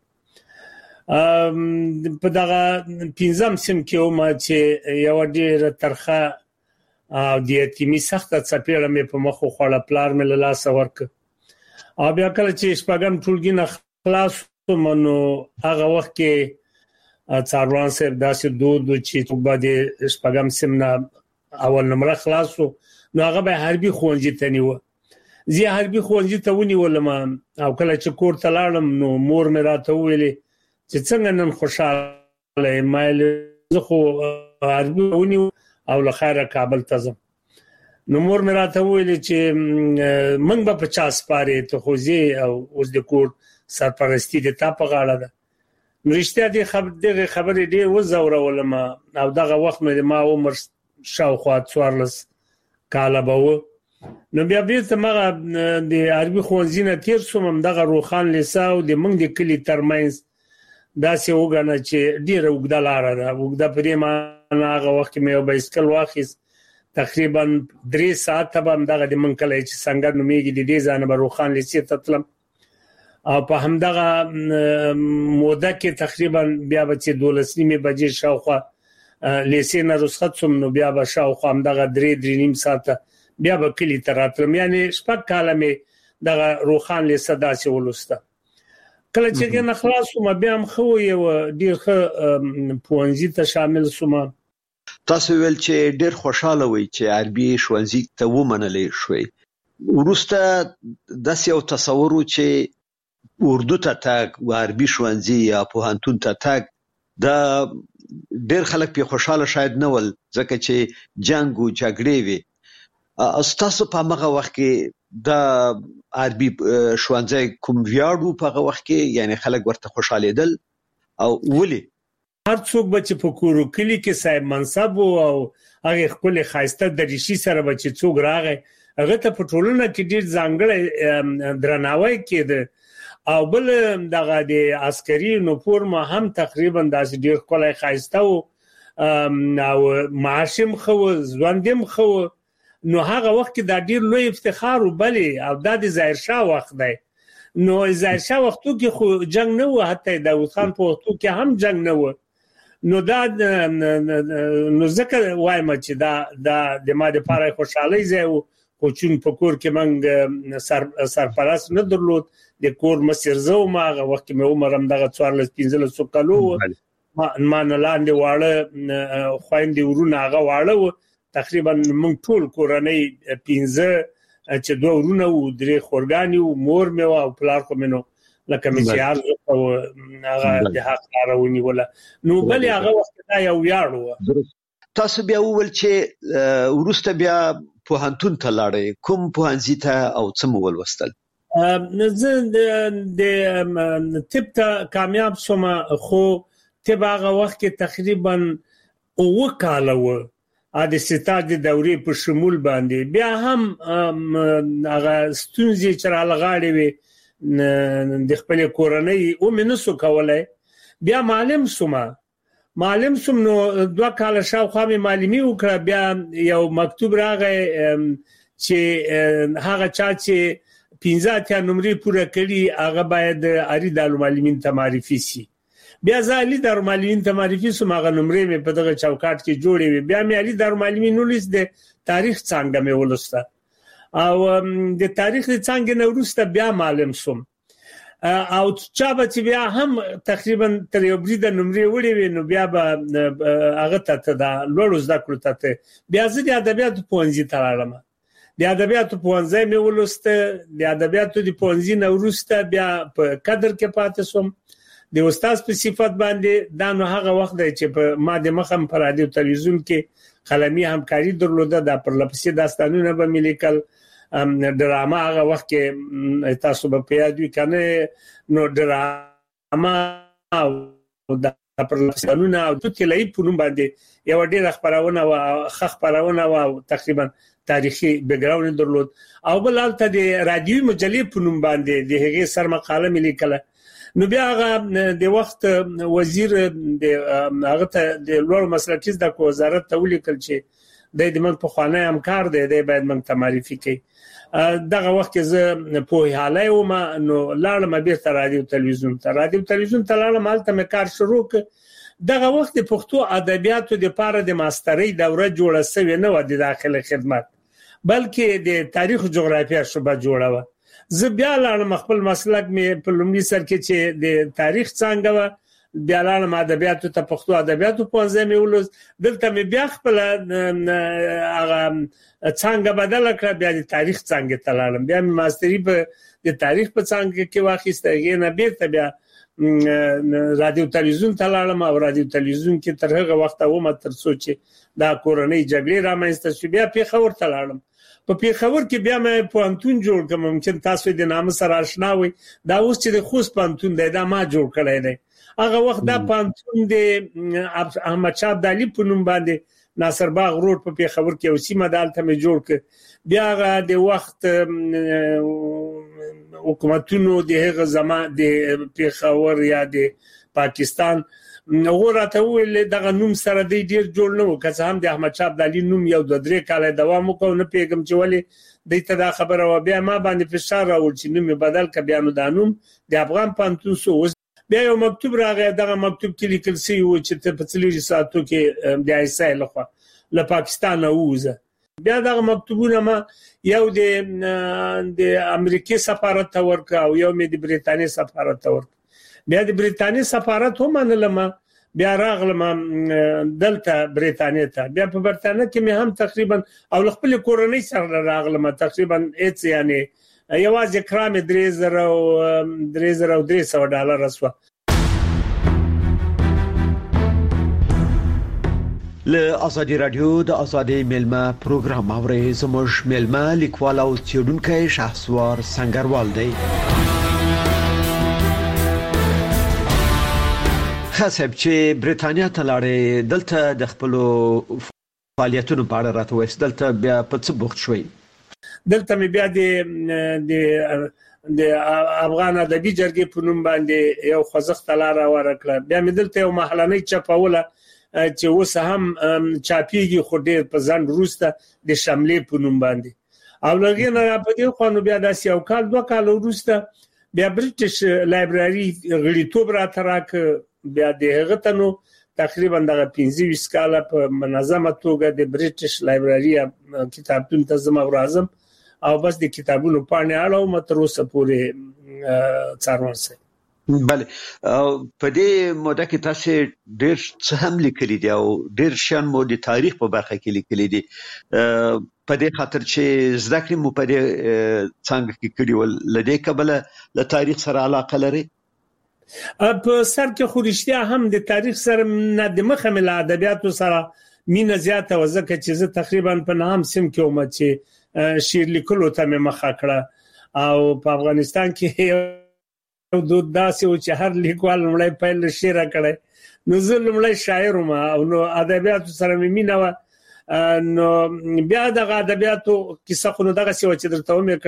په دغه پنځم صنف کې وم چې یوه ډېره ترخه او د یتیمي سخته څپېړه مې په مخ وخوړه. پلار مې له لاسه ورکړ او بیا کله چې شپږم ټولګي نه خلاص شوم نو هغه وخت کې څاروان صاحب داسې دود و چې څوک به د شپږم صنف نه اول نمره خلاص شو نو هغه به حربي ښوونځي ته نیوه. زه حربي ښوونځي ته ونیولم او کله چې کور ته لاړم نو مور مې راته وویلې چې څنګه نن خوشحاله یې. ما ویل زه خو حربي ونیو او له خیره کابل ته ځم. نو مور مې راته وویلې چې موږ به په چا سپارې ته خو ځې او اوس د کور سرپرستي د تا په غاړه ده. رښتیا دې خبرې خبرې ډېر وزورولم او دغه وخت مې ما عمر شاوخوا څوارلس کاله به و. نو بیا بیرته مغه د عربي ښوونځي نه تیر شوم، دغه روخان لیسه او د موږ د کلي ترمنځ داسې وګڼه چې ډېره اوږده لاره ده. اوږده په دې معنی هغه وخت کې مې یو بایسکل واخیست، تقریبا درې ساعته به همدغه د موږ کلی چې سنګر نومیږي د دې ځای نه به روخان لیسې ته تلم او په همدغه موده کې تقریبا بیا به چې دولس نیمې بجې شاوخوا لیسې نه رخصت شوم، نو بیا به شاوخوا همدغه درې درې نیم ساعته بیا به کلي ته راتلم. یعنی شپږ کاله مې دغه روخان لیسه داسې ولوسته. کله چې نه خلاص شوم بیا هم خو یو ډېر ښه پوهنځي ته شامل شوم.
تاسو ویل چې ډېر خوشاله وئ چې عربي ښوونځي ته ومنلې شوئ. وروسته داسې یو تصور و چې اردو ته تګ او عربي ښوونځي یا پوهنتون ته تګ دا ډېر خلک په خوشاله شاید نه ول ځکه چې جنگ او جګړې وي. تاسو په هغه وخت کې د عربي ښوونځي کوم ویاړو په هغه وخت کې یعنی خلک ورته خوشالېدل او ولې
هر څوک به چې په کورو کلی کې صاحب منصب او هغه خپل خاصه د ریشي سره به چې څوک راغی هغه ته په ټولنه کې ډېر ځانګړی درناوی کېده او بل دغه د عسکري نفور ما هم تقریبا داسې ډېر کولای خاصه او معاشم خو ځوندم خو نو هغه وخت کې دا ډېر لوی افتخار وبلی او د ظاهر شاه وخت دی. نو ظاهر شاه وختو کې خو جنگ نه و، حتی داوود خان په وختو کې هم جنگ نه و. نو دا نو ځکه وایم چې دا د ما لپاره خوشحالي ځای و خو چون په کور کې موږ سر سرپرست نه درلود، د کور مسیر زو ما هغه وخت مې عمر هم دغه څوارلس پنځلس کالو ما نه لاندې واړه خويندې ورونه هغه واړه و. تقریبا موږ ټول کورنۍ پنځه چې دوه ورونه او درې خورګانی او مور مې او پلار خو مې نو لکه مې چې او هغه د حق راونی ولا نو بل هغه وخت دا یو ویاړ و.
تاسو بیا وول چې ورسته بیا پوهنتون ته لاړې، کوم پوهنځي ته او څه مو ولوستل؟
زه د طب ته کامیاب شوم خو طب هغه وخت کې تقریبا اوه کاله و د ستاد د دورې په شمول باندې. بیا هم هغه ستونزې چې راغړې وي د خپل کورنۍ او منسو کولای. بیا معلم سوم معلم سوم نو دوه کال شاوخوا مې معلمي وکړه. بیا یو مکتوب راغی چې هغه چا چې پنځه اتیا نمرې پوره کړي هغه باید اړي د معلمین ته معرفي شي. بیا ځالي د معلمین ته معرفي سوم، هغه نمرې مې په دغه چوکاټ کې جوړې وي. بیا مې علي د معلمین ولس د تاریخ څنګه مې ولسته او د تاریخ څنګه نه ورسته بیا معلم سوم او چا به چې بیا هم تقریبا تر یو برید نمرې وړي وي نو بیا به هغه ته دا لوړ زده کړو ته بیا زه د ادبیاتو پوهنځي ته لاړم. د ادبیاتو پوهنځي مې ولسته. د ادبیاتو د پوهنځي نه ورسته بیا په قدر کې پاتې سوم د استاد په صفت باندې. دا نو هغه وخت دی چې په ما د مخم پر رادیو تلویزیون کې قلمي همکاري درلوده. د پرلپسې داستانونه به ملي کل ډراما هغه وخت کې تاسو به پیادوي کنه نو ډراما او د پرلپسې او د تلای په نوم باندې یو ډېر خبرونه او خخ خبرونه او تقریبا تاریخي بیک ګراوند درلود او بل البته د رادیوي مجلې په نوم باندې د هغه سر مقاله ملي کله. نو بیا هغه د وخت وزیر د هغه ته د لوړ مسلکي د وزارت ته ولیکل چې د دې من په خوانه همکار دی د باید من معرفي کړي. دغه وخت کې زه په حاله وم نو لاړم بیرته رادیو تلویزیون ته رادیو تلویزیون ته لاړم هلته مې کار شروع کړ. دغه وخت د پښتو ادبیاتو د پاره د ماسترۍ دوره جوړه شوې نه و د داخله خدمت بلکې د تاریخ او جغرافیه شوبه جوړه و. زه بیا لاړم خپل مسلک مې په لومړي سر کې چې د تاریخ څنګه و بیا لاړم ادبیاتو ته پښتو ادبیاتو پوهنځي مې ولوس. دلته مې بیا خپل هغه څنګه بدل کړ بیا د تاریخ څنګه ته لاړم. بیا مې ماستري په د تاریخ په څنګه کې واخیسته. نه بیرته بیا رادیو تلویزیون ته لاړم او رادیو تلویزیون کې تر هغه وخت و ما تر څو چې دا کورونی جګړې رامنځته شو بیا پیښور ته لاړم. په پیښور کې بیا مې پوهنتون جوړ کړم. ممکن تاسو د نام سره آشنا وي. دا اوس چې د خوست پوهنتون دی دا ما جوړ کړی دی هغه وخت دا پانتون د احمد شاه ابدالي په نوم باندې ناصر باغ روډ په پیښور کې او سیمه دالته مې جوړ ک بیا هغه د وخت حکومتونو د هغه زمان د پیښور یا د پاکستان وګورته ویل دغه نوم سره د ډیر جوړ نه وکړ هم د احمد شاه ابدالي نوم یو د درې کال دوام وکړ نه پیغام چې ولی د ته دا خبره و بیا ما باندې فشار راوړ چې نوم بدل ک بیا نو د نوم د افغان پانتون سو بیا یو مکتوب راغی دغه مکتوب کې لیکل شوی و چې ته په څلوري ساعتو کې د ایسای لخوا له پاکستان اوزه بیا دغه مکتوبونه ما یو د د امریکای سفارت ته ورکړ او یو مې د بریتانیا سفارت ته ورکړ بیا د بریتانیا سفارت هم منلم بیا راغلم دلته بریتانیا ته بیا په برتانیا کې مې هم تقریبا او خپل کورنۍ سره راغلم تقریبا اڅ یعنی یوازې کرام درې زره او درې زره او درې سوه ډالر رسوا
له ازادي رادیو د ازادي میلمه پروګرام اوري زموږ میلمه لیکوال او څېړونکی شهسوار سنگروال دی خاصب چې بریتانیا ته لاړې دلته د خپل فعالیتونو په اړه راته وایي دلته بیا په څه بوخت شوي
دلته مې بیا د د د افغان ادبي جرګې په نوم باندې یو خوځښت لاره ورکړه بیا مې دلته یو محلنۍ چاپوله چې اوس هم چاپیږي خو ډېر په ځان روسته د شملې په نوم باندې او لږه نه په دې خو نو بیا د یو کال دوه کال وروسته بیا برټش لایبرری غړیتوب را تراک بیا د هغه تنو تقریبا د پنځه ویشت کال په منظمه توګه د برټش لایبرری کتابتون ته زما ورازم او بس د کتابونو پاڼې اړه متروسه پورې څارون سي
بله په دې موده کې تاسو ډېر څه هم لیکلي دي او ډېر شان مو د تاریخ په برخه کې لیکلي دي په دې خاطر چې زده کړې مو په دې څنګه کې کړي ول لدې کبله له تاریخ سره علاقه لري
په سر کې خورشتیا هم د تاریخ سره نه د مخه مل ادبیاتو سره مینه زیاته وزکه چې زه تقریبا په نام سم کې ومه چې شعر لیکلو ته مې مخه کړه او په افغانستان کې د داسې و چې هر لیکوال لمړی پیل شعر کړي نو زه لمړی شاعر وم او نو ادبیاتو سره مې مینه و نو بیا د ادبیاتو کیسه خو نو دغه سی و چې درته مې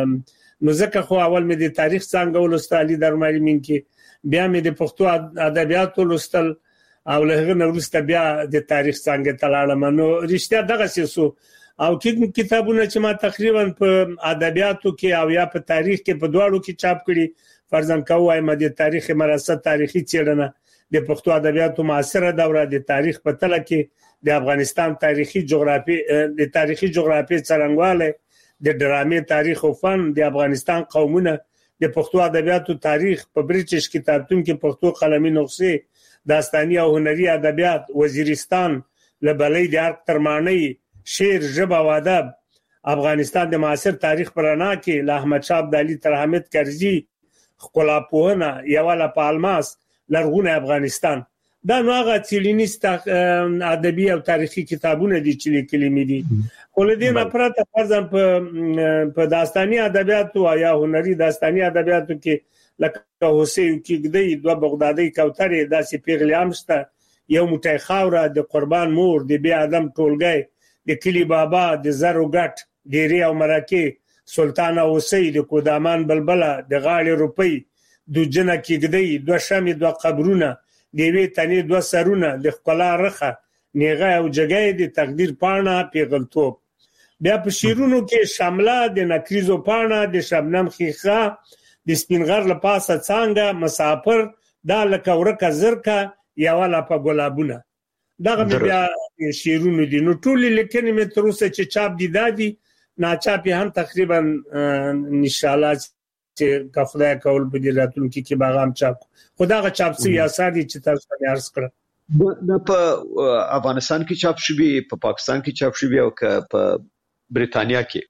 کړه نو ځکه خو اول مې د تاریخ څنګه ولسته علي درمالي مين کې بیا مې د پښتو ادبیاتو لوستل او له هغه وروسته بیا د تاریخ څنګه تلاړم نو رښتیا دغه سیسو او کې کتابونه چې ما تقریبا په ادبیاتو کې او یا په تاریخ کې په دواړو کې چاپ کړي فرضاً کوای مې د تاریخ مراست تاریخي څېړنه د پښتو ادبیاتو معاصره دوره د تاریخ په تله کې د افغانستان تاریخي جغرافي د تاریخي جغرافي څرنګواله د ډرامې تاریخ او فن د افغانستان قومونه د پښتو ادبیاتو تاریخ په برټش کتابتون کې پښتو قلمي نسخې داستاني او هنري ادبیات وزیرستان لبلې د ارق ترمانی شعر ژبه او ادب افغانستان د معاصر تاریخ پرانا کې له احمد شاه ابدالي تر حامد کرزي خلاپوهنه یواله پالماس لرغونه افغانستان دا نو هغه څیړنیز ادبي او تاریخي کتابونه دي چې لیکلي مې دي ولدي نه پرته فرضاً په په داستاني ادبیاتو یا هنري داستاني ادبیاتو کې لکه حسین کېږدی دوه بغدادي کوترې داسې پیغلې امشته یو موټی خاوره د قربان مور د بی ادم ټولګي د کلی بابا د زرو ګټ ډيري او مرکه سلطان اوسی د کودامان بلبله د غاړې روپی د جنہ کېږدی دوه شمې دوه قبرونه د وی تنې دوه سرونه د خپل رخه نیغه او جګې د تقدیر پاڼه پیغلتوب بیا په شیرونو کې شامله د نکریزو پاڼه د شبنم خيخه د سپینغر لپاسه څنګه مسافر دا لکه ورکه زرکه یواله په ګلابونه دغه بیا شیرونو دي نو ټول لیکنې مې تر اوسه چې چاپ دي دادي نا چاپ هم تقریبا ان شاء الله چې کفله کول په دې راتلونکي کې باغام چاپ خدای چاپ سي اثر دي چې تاسو یې عرض کړ
د په افغانستان کې چاپ شوی په پاکستان کې چاپ شوی او په بریتانیا کې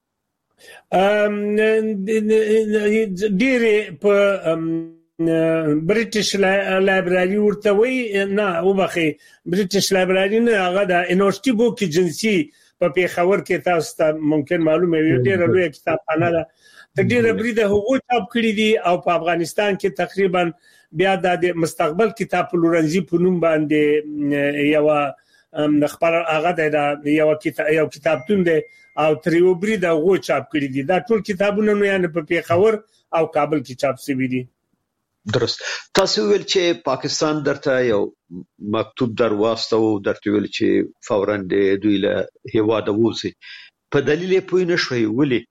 ام ډېر په برټش لایبرری ورته وی نه وبخي برټش لایبرری نه هغه د یونیورسيټي بوک جنسي په پیښور کې تاسو ته ممکن معلومه وي ډېر لوی کتابخانه ده ډېر بریده هغه چاپ کړی دي او په افغانستان کې تقریبا بیا د مستقبل کتاب پلورنځي په نوم باندې یو خبر هغه د یو کتاب یو کتابتون دی او تریوبری د غو چاپ کړی دي دا ټول کتابونه نو یعنی په پیښور او کابل کې چاپ شوي دي.
درست. تاسو ویل چې پاکستان درته یو مکتوب در واستو درته ویل چې فوراً د دوی له هیواده ووسی په دلیل یې پوه نه شوي ولې؟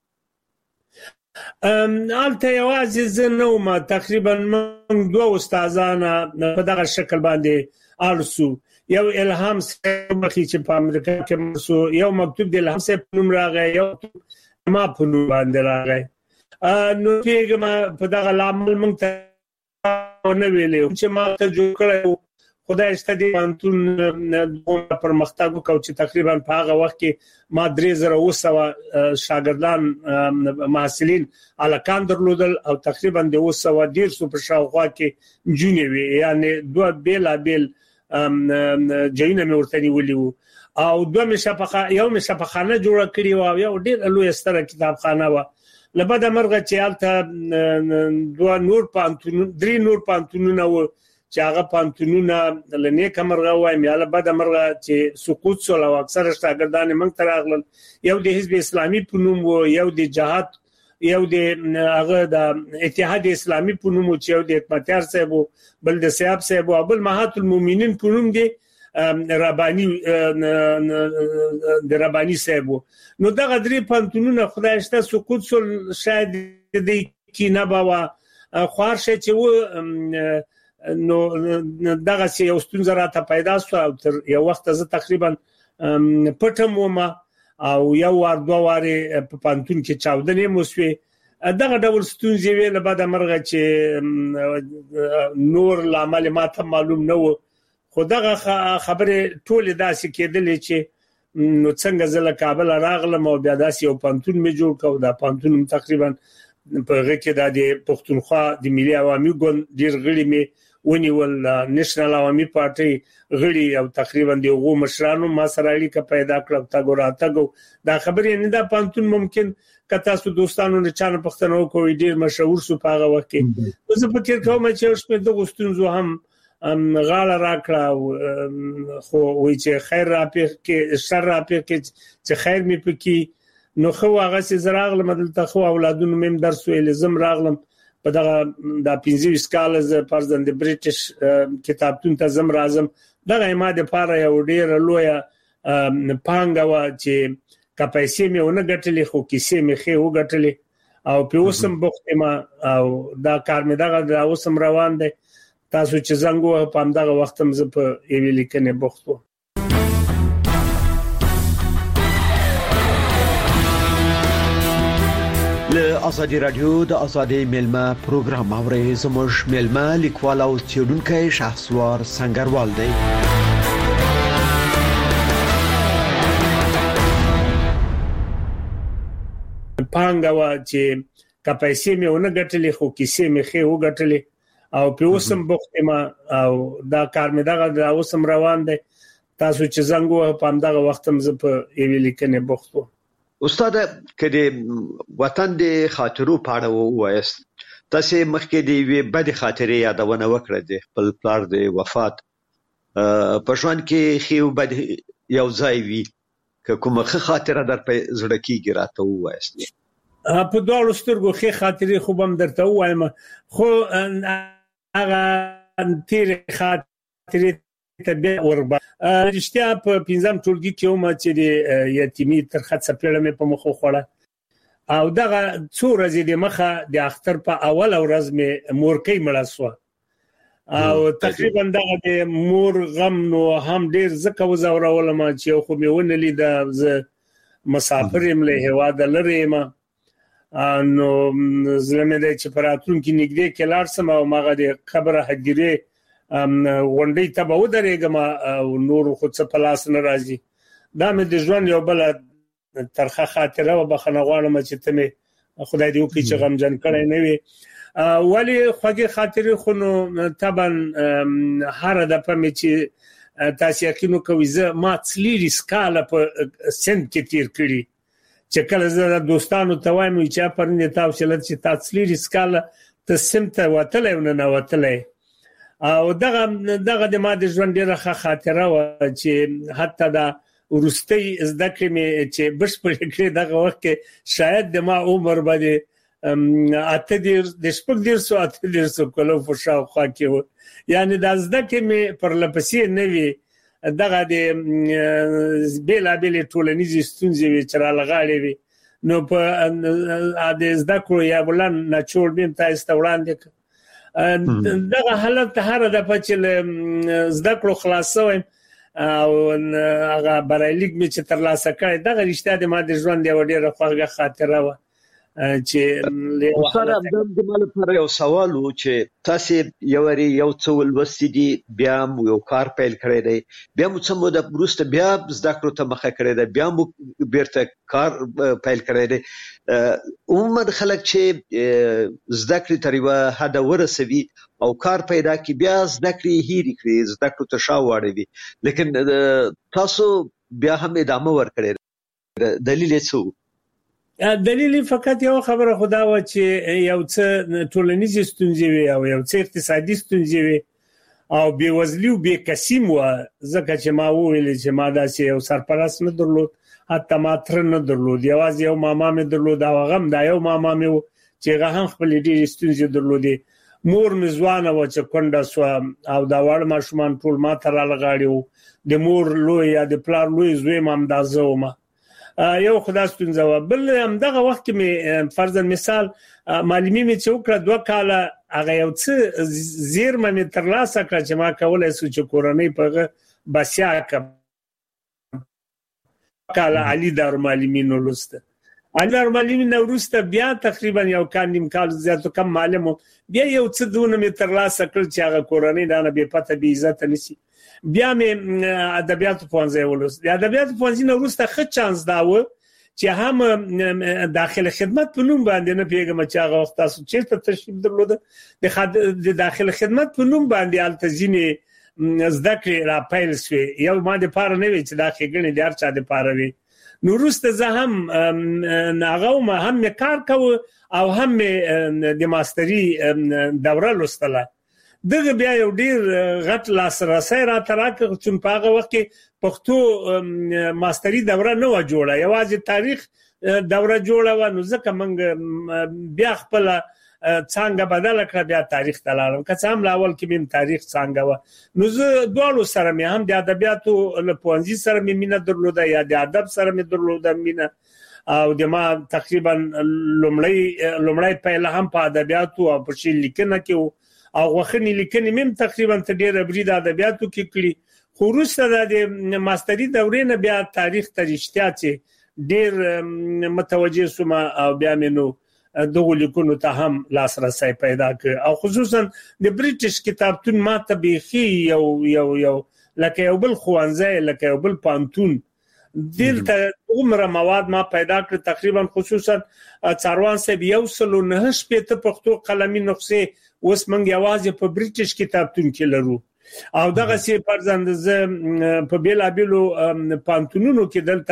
البته یوازې زه نه وم تقریبا موږ دوه استادان په دغه شکل باندې آلسو یو الهام سمخي چې په امریکا کې مرسو یو مکتوب د الهام سره په نوم راغی یو ما په نوم باندې راغی نو پیغام په دغه لامل موږ ته نه ویلې چې ما ته جوړ کړو خدای ستدي پانتون د پرمختګ وکاو چې تقریبا په هغه وخت کې ما درې زره وسو شاګردان محصلین الکان درلودل او تقریبا د وسو ډیر سو په شاوخوا کې جونی وی یعنی دوه بیل بیل جینه مې ورته نیولیو او دوه مشفقه یو مشفقانه جوړ کړی و یو ډیر لوی ستره کتابخانه و لبدا مرغه چې الته دوه نور پانتون درې نور پانتونونه و چې هغه پانتونونه لنې کمرغه وای مې لبدا مرغه چې سقوط سول او اکثر شاګردان موږ تر اغلل یو د حزب اسلامي په نوم و یو د جهاد یو د هغه د اتحاد اسلامي په نوم چې یو د حکمتیار صاحب بل د صاحب صاحب او بل مهات المؤمنین په نوم دی ربانی د ربانی صاحب نو دغه درې پانتونونه خدای شته سقوط سول شاید د کینه باوا خوارشه چې و نو دغه سی یو ستونزه راته پیدا شو او تر یو وخت زه تقریبا پټم وم او یو ور دوه واري په پانتون کې چاودنې موسوي دغه ډول ستونزې ویل بعد مرغه چې نور لامل ماته معلوم نه و خو دغه خبره ټول داسې کېدلې چې نو څنګه زله کابل راغلم او بیا داسې یو پانتون می جوړ کاو دا پانتون تقریبا په هغه کې د پښتونخوا د ملي عوامي ګوند ډیر غړي می ونیول نېشنل عوامي پارټي غړي او تقریبا د غو مشرانو ما سره اړیکه پیدا کړو تا ګوراتګو دا خبرې نه دا پانتون ممکن کته سو دوستانو نه چانه پښتنو کوی ډیر مشهور سو په هغه وخت کې زه فکر کوم چې اوس په دغه ستونزو هم غاړه راکړه خو وی چې خیر را پېخ کې شر را پېخ کې چې خیر می پکې نو خو هغه سي زراغله مدلته خو اولادونو مم درس ویل زم راغلم په دغه د پنځه سکال ز پرزند برټش کتابتون ته زم راځم دغه ماده پاره یو ډیر لوی پانګه و چې کپایسي مې ونه ګټلې خو کیسې مې خې و ګټلې او په اوسم بوخت ما او دا کار مې دغه د اوسم روان دی تاسو چې زنګو په همدغه وخت هم زه په ایوی لیکنه بوخت وم.
له ازادي رادیو د ازادي ملما پروګرام اوري زموږ ملما لیکوال او څېړونکی شهسوار سنگروال دی.
پانګه وا چې کپایسي مې ونه ګټلې خو کیسې مې خې و ګټلې او په اوسم بوخت ما او دا کار مې دغه د اوسم روان دی تاسو چې زنګو په همدغه وخت هم زه په ایوی لیکنه بوخت وم.
استاد کله وطن د خاطرو پاړه وایست تاسو مخکې دی وی بد خاطرې یادونه وکړه د خپل پلار د وفات په ژوند کې خو بد یو ځای وی کومه خاطره در په زړه کې راته وایست
په دوه سترګو خې خاطرې خو بم درته وایم خو هغه تیر خاطرې ته وربا رښتیا په پنځم ټولګي کې ومه چې د یتیمی تر خڅه پیړمې په مخ خوړه او دغه څو ورځې د مخه د اختر په اول ورځ مې مورکې مړه شو او تقریبا دغه د مور غم نو هم ډیر زکه وزورول ما چې خو مې ونه لید ز مسافر يم له هوا د لری ما نو زلمه د چپراتون کې نګدې کې لار سم او ماغه د خبره حجره ونډې ته به ودرېګم او نور خو څه پلاس نه راځي دا مې د ژوند یو بل ترخه خاطره و بخنه غواړم چې ته مې خدای دې وکړي چې غمجن کړي نه وي ولی خوږه خاطره خو نو طبعا هر د پمه چې تاسو یقینو کوي زه ما څلېری سکاله په سند کې تیر کړی چې کله زه دوستانو ته وایم چې پرنده تاسو لته چې تاسو څلېری سکاله ته سمته وتلې نه نه وتلې او دغه دغه د ما د ژوند ډیره ښه خاطره و چې حتی دا ورستي زده کړې مې چې بشپړ کړې دغه وخت کې شاید د ما عمر باندې اته دیر د شپږ دیر سو اته دیر سو کولو په شاوخوا کې و یعنی دا زده کړې مې پر لپسې نه وی دغه د بیل بیل ټولنیزې ستونزې چې را لغاړې وي نو په د زده کړو یا بلان نچول بیم تاسو ته وړاندې دغه حالت هر د پچل زده کړو خلاصوم او هغه برایلیک می چې تر لاسه کړی دغه رښتیا د ما د ژوند یو ډیره خوږه خاطره و چې
سره د مال پر یو سوال و چې تاسو یو ری یو څو ولوستي دي بیا یو کار پیل کړی دی بیا مو څه مو د پروسته بیا زده کړو ته مخه کړی دی بیا مو بیرته کار پیل کړی دی عموما خلک چې زده کړې تریوه هدا ورسوي او کار پیدا کی بیا زده کړې هېری کړې زده کړو ته شاوړې وي لیکن تاسو بیا هم ادامه ورکړئ دلیل څه
دلیل فقط یو خبره خدا و چې یو څه ټولنیزې ستونزې وي او یو څه اقتصادي ستونزې وي او بې وزلي او بې کسیم و ځکه چې ما وویل چې ما داسې یو سرپرست نه درلود حتی ما تر نه درلود یوازې یو ماما مې درلود او هغه دا یو ماما مې چې هغه هم خپل ډېرې ستونزې درلودې مور مې ځوانه و چې کونډه سوه او دا وړ ماشومان ټول ما ته رالغاړي وو د مور لوی یا د پلار لوی زوی م همدازه وم یو خدا ستونزه و بل همدغه وخت کې مې فرضاً مثال معلمي مې چې وکړه دوه کاله هغه یو څه زیرمه مې ترلاسه کړه چې ما کولی سو چې کورنۍ په هغه بسیا کړم کاله علي دارالمعلمین ولوسته علي دارالمعلمین وروسته بیا تقریبا یو کال نیم کال زیاتو کم معلم بیا یو څه دونه مې ترلاسه کړ چې هغه کورنۍ دانه بې پته بې عزته نشي بیا مې ادبیات پوهنځی ولوست د ادبیات پوهنځي نه وروسته ښه چانس دا و چې هم داخله خدمت په نوم باندې نه پیګم چې هغه وخت تاسو چیرته تشریف درلوده د داخله خدمت په نوم باندې التزینې زده کړې را پیل شوې یو ما د پاره نه وي چې دا ښېګڼې د هر چا د پاره وي نو وروسته زه هم هغه هم مې کار کوه او هم مې د ماستري دوره لوستله دغه بیا یو ډیر غټ لاسرسی را تراکه چې په هغه وخت کې پښتو ماستري دوره نه و جوړه یوازې تاریخ دوره جوړه و نو ځکه موږ بیا خپل څنګه بدل کړ بیا تاریخ ته لاړم که څه هم لاول کې مم تاریخ څنګه و نو زه دوه سره مې هم د ادبیاتو له پوهنځي سره مې مینه درلوده یا د ادب سره مې درلوده مینه او د ما تقریبا لومړی لومړی پهله هم په ادبیاتو او په شعر لیکنه کې او غوښنی لیکنې مم تقریبا ته ډېر برید ادبیاتو کې کړی خو وروسته د ماستري دورې نه بیا تاریخ ته رښتیا چې ډېر متوجه شوم او بیا مې نو دغه لیکونو ته هم لاسرسی پیدا کړ او خصوصا د بریټیش کتابتون ماته بيخي یو یو یو لکه یو بل خوانځي لکه یو بل پانتون دلته عمره مواد ما پیدا کړ تقریبا خصوصا څاروان صاحب یو سلو نه شپې ته پښتو قلمي نسخه اوس موږ یوازې په بریټیش کتابتون کې لرو او دغه سي پرځند ز په بیلابلو پانتونونو کې دلته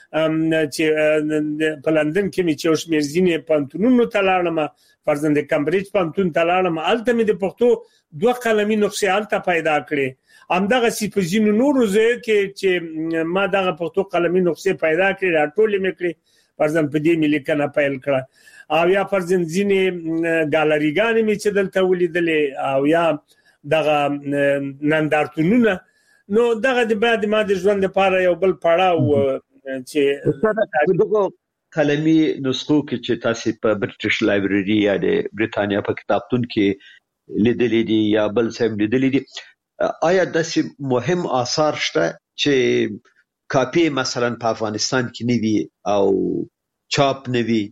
چې په لندن کې مې چې شمېرزینې پانتونونو ته لاړم پرځند کمبریج پانتون ته لاړم الته مې د پښتو دوه قلمي نسخه الته پیدا کړې همدغه سي په ځینو نورو ځای کې چې ما دغه پښتو قلمي نسخه پیدا کړې راټولې مې کړې پرځند په دې مې لیکنه پیل کړه او یا پرځند ځینې ګالریګانې مې چې دلته ولیدلې او یا دغه نندارتونونه نو دغه د بعد ما د ژوند لپاره یو بل پړاو چې
دغه قلمي نسخو کې چې تاسو په برټش لایبرری یا د بریتانیا په کتابتون کې لیدلې دي یا بل څه لیدلې دي آیا داسې مهم آثار شته چې کاپی مثلا په افغانستان کې نیوي او چاپ نیوي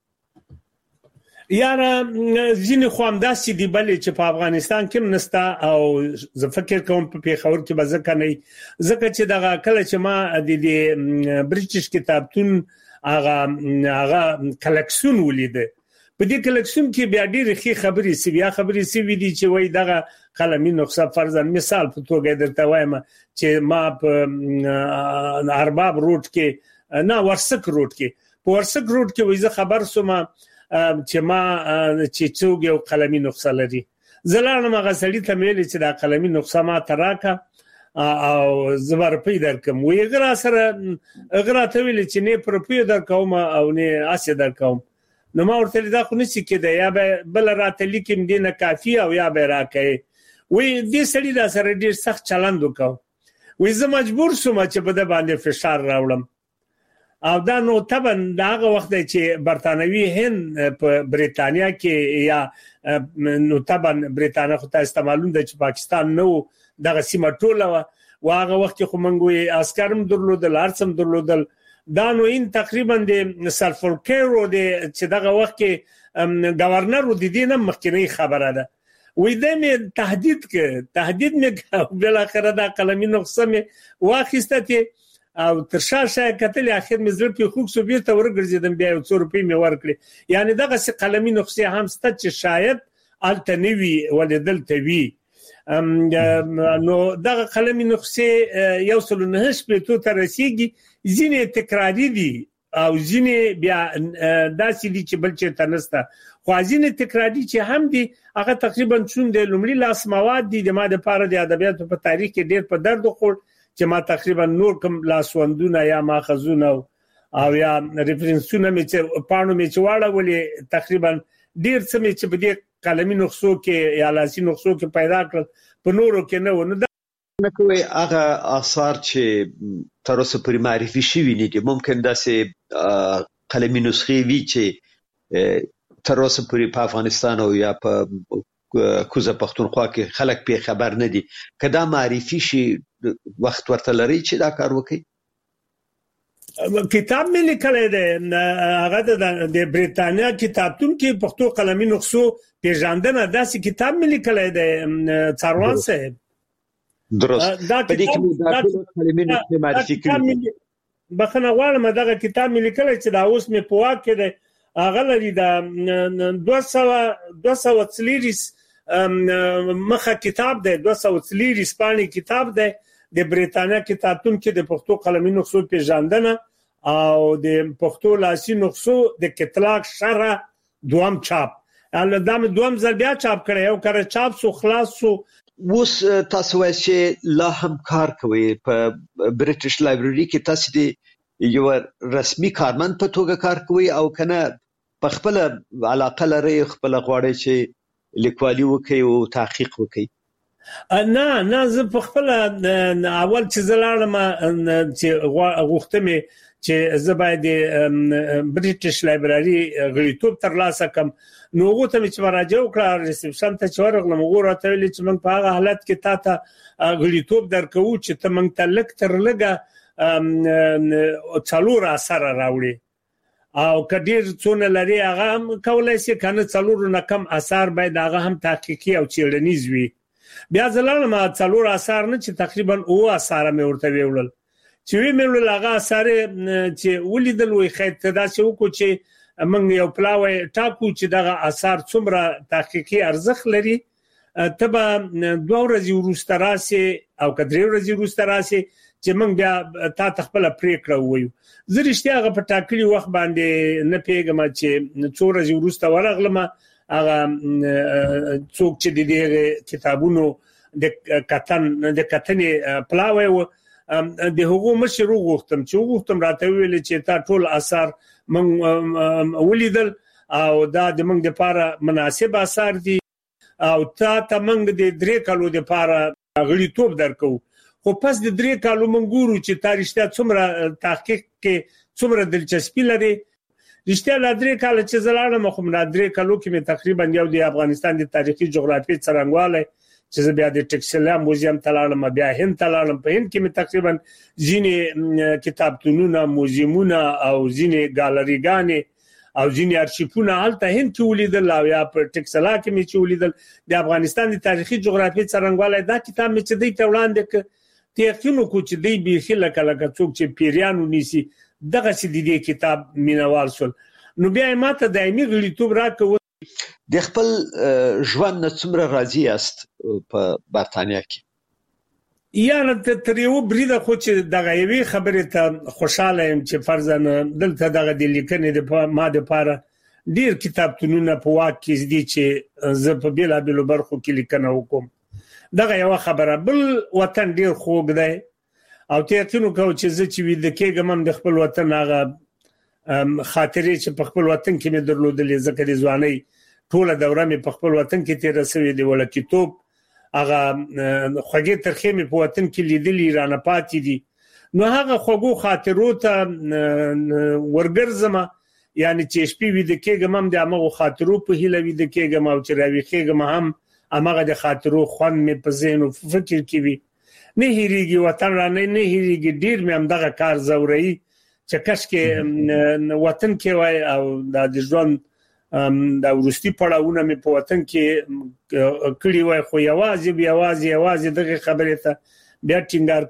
یاره ځینې خو همداسې دي بلې چې په افغانستان کې نسته او زه فکر کوم په پیښور کې به ځکه نه ځکه چې دغه کله چې ما د بریټیش کتابتون هغه هغه کلکسیون ولیده په دې کلکسیون کې بیا ډېرې ښې خبرې سوي یا خبرې سوي دي چې وایي دغه قلمي نسخه فرضاً مثال په توګه درته وایم چې ما په ارباب روډ کې نه ورسک روډ کې په ورسک روډ کې وایي زه خبر سوم چې ما چې څوک یو قلمي نسخه لري زلانه ما غسړی ته مې چې دا قلمي نسخه ما تراکه او زبر پیدا کوم وی غرا سره غرا ته ویل چې نه پر پیدا کوم او نه اسه در کوم نو ما ورته دا خو نشي کېده یا به بل راته لیکم دینه کافی او یا به راکې وی دې سړی دا سره ډیر سخت چلند وکاو وی زه مجبور شوم چې په د باندې فشار راوړم او دا نو طبعا داغه وخت چې برتانوي هند په بریتانیا کې یا نو طبعا بریتانیا خو ته استعمالون د پاکستان نو دغه سیمه ټوله واغه وخت خو منګوي عسكرم درلودل ارسم درلودل دا نو ان تقریبا د سلفورکیرو د چې دغه وخت کې گورنر د دینه مخکنی خبره ده وې د مې تهدید ک تهدید مې بل اخر دا قلمي نسخه مې واخیسته او تر شاشه کتل اخر مې زړه په خوښ سو بیرته ورګرځیدم بیا یو څو روپۍ مې ورکړې یعنی دغه څه قلمي نسخه هم ست چې شاید التنوي ولدل توی نو دغه قلمي نسخه یو څل نه شپې ته رسیدي ځینې تکراری دي او ځینې بیا داسې دي چې بل چېرته نشته خو ځینې تکراری چې هم دي هغه تقریبا چون د لومړي لاس مواد دي د ما د پاره د ادبیاتو په تاریخ کې ډېر په درد خور چې ما تقریبا نور کوم لاسوندونه یا ماخذونه او یا ریفرنسونه مې چې پاڼو مې چې واړه ولې تقریبا ډیر څه مې چې په دې قلمي نسخو کې یا لاسي نسخو کې پیدا کړل په نورو کې نه ونه
نو کوي هغه آثار چې تر اوسه پورې معرفي شوي نه دي ممکن داسې قلمي نسخې وي چې تر اوسه پورې په افغانستان او یا په کوزه پښتونخوا کې خلک په خبر نه دي کدا معرفي شي وخت ورته لري چې دا کار وکړي
کتاب مې لیکلی دی هغه د بریتانیا کتابتون کې پښتو قلمي نسخو پیژندنه داسې کتاب مې لیکلی دی څاروان صاحب
درست
دا
په دې کې دا قلمي نسخې معرفي کړي
بخنه غواړم دغه کتاب مې لیکلی چې دا اوس مې په واک کې دی هغه لري د دوه سوه څلوېښت مخه کتاب دی دوه سوه څلوېښت پاڼې کتاب دی د بریتانیا کتابتون کې د پښتو قلمي نسخو پیژندنه او د پښتو لاسي نسخو د کتلاک شرح دوام چاپ ال دام دوام ځل بیا چاپ کړی او کړه چاپ سو خلاص سو
اوس تاسو وایي چې لا هم کار کوي په برټش لایبرری کې تاسو دی یو رسمي کارمند په توګه کار کوي او کنه په خپل علاقه لري خپل غواړي چې لیکوالي وکړي او تحقیق وکړي
نه نه زه په خپل اول چې زلاړم چې غوښتم چې زه باید برټش لایبرری غړیتوب ترلاسه کم نو غوښتم چې مراجعه وکړم ریسپشن ته چې ورغلم غوړه ته ویل چې موږ په هغه حالت کې تا ته غړیتوب درکو چې ته موږ ته لک تر لګه څلور اثر راوړي او کډیر څونه لري هغه هم کولای شي کنه څلور نه کم اثر باید هغه هم تحقیقي او چیرنیز وي بیا ځلانه ما څلور اثر نه چې تقریبا او اثر مې ورته ویول چې وی مې ول هغه اثر چې ولیدل وي خیر ته دا چې وکړو چې موږ یو پلاوی ټاکو چې دغه اثر څومره تحقیقي ارزښت لري تبه دوه ورځې وروسته راسي او کدرې ورځې وروسته راسي چې موږ بیا تا تخپل پریکړه وایو زه رښتیا هغه په ټاکلي وخت باندې نه پیګم چې څو ورځې وروسته ورغلم هغه څوک چې د دې کتابونو د کتن د کتنې پلاوی و د هغو مشر وغوښتم چې وغوښتم راته ویل چې تا ټول اثر من ولیدل او دا د موږ لپاره مناسب اثر دي او تا ته موږ د درې کالو لپاره غړیتوب درکو خو پس د درې کالو موږ ګورو چې تاریخ څومره تحقیق کې څومره دلچسپي لري رښتیا لا درې کال چې زلاړم خو من درې کالو کې مې تقریبا یو د افغانستان د تاریخي جغرافي څرنګواله چې بیا د ټکسلا موزیم تلاړم بیا هند تلاړم په هند کې مې تقریبا ځینې کتابتونونه موزیمونه او ځینې ګالریګانې او ځینې ارشیفونه هلته هند کې ولیدل او یا په ټکسلا کې مې چې ولیدل د افغانستان د تاریخي جغرافي څرنګواله دا کتاب مې چې د توړاندې ک تیقینو کو چې دی به خله کله څوک چې پیریانو نیسی دغه چې د دې کتاب مینوال سول نو بیا ماته دایمي غړیتوب راکوي
د خپل ژوند څومره راضي است په برتانیا کې
یا تر یو بریده خو چې دغه یوې خبرې ته خوشاله يم چې فرضاً دلته دغه د لیکنې د ما د پاره ډیر کتابتونونه په واک کې دي چې زه په بیلابیلو برخو کې لیکنه وکم. دغه یو خبره. بل وطن ډیر خوږ دی او ته یقین وکړو چې زه چې وید کېږم هم د خپل وطن هغه خاطرې چې په خپل وطن کې مې درلودلې، ځکه د ځوانۍ ټوله دوره مې په خپل وطن کې تیر شوې دی. ولکتوب هغه خوږې ترخې مې په وطن کې لیدلې رانه پاتې دي. نو هغه خوږو خاطرو ته ورګرځم، یعنی چې شپې وید کېږم هم د هغه خاطرو په هیله وید کېږم او چې راوي کېږم هم هغه د خاطرو خوند مې په ذهن او فکر کې وي. نه هېریږي وطن را نه نه هېریږي. ډیر مې هم دغه کار زوري چې کاش کې وطن کې وای او د ژوند د ورستي پړاوونه مې په وطن کې کړي وای، خو یوازې یوازې یوازې دغه خبره ته بیا ټینګار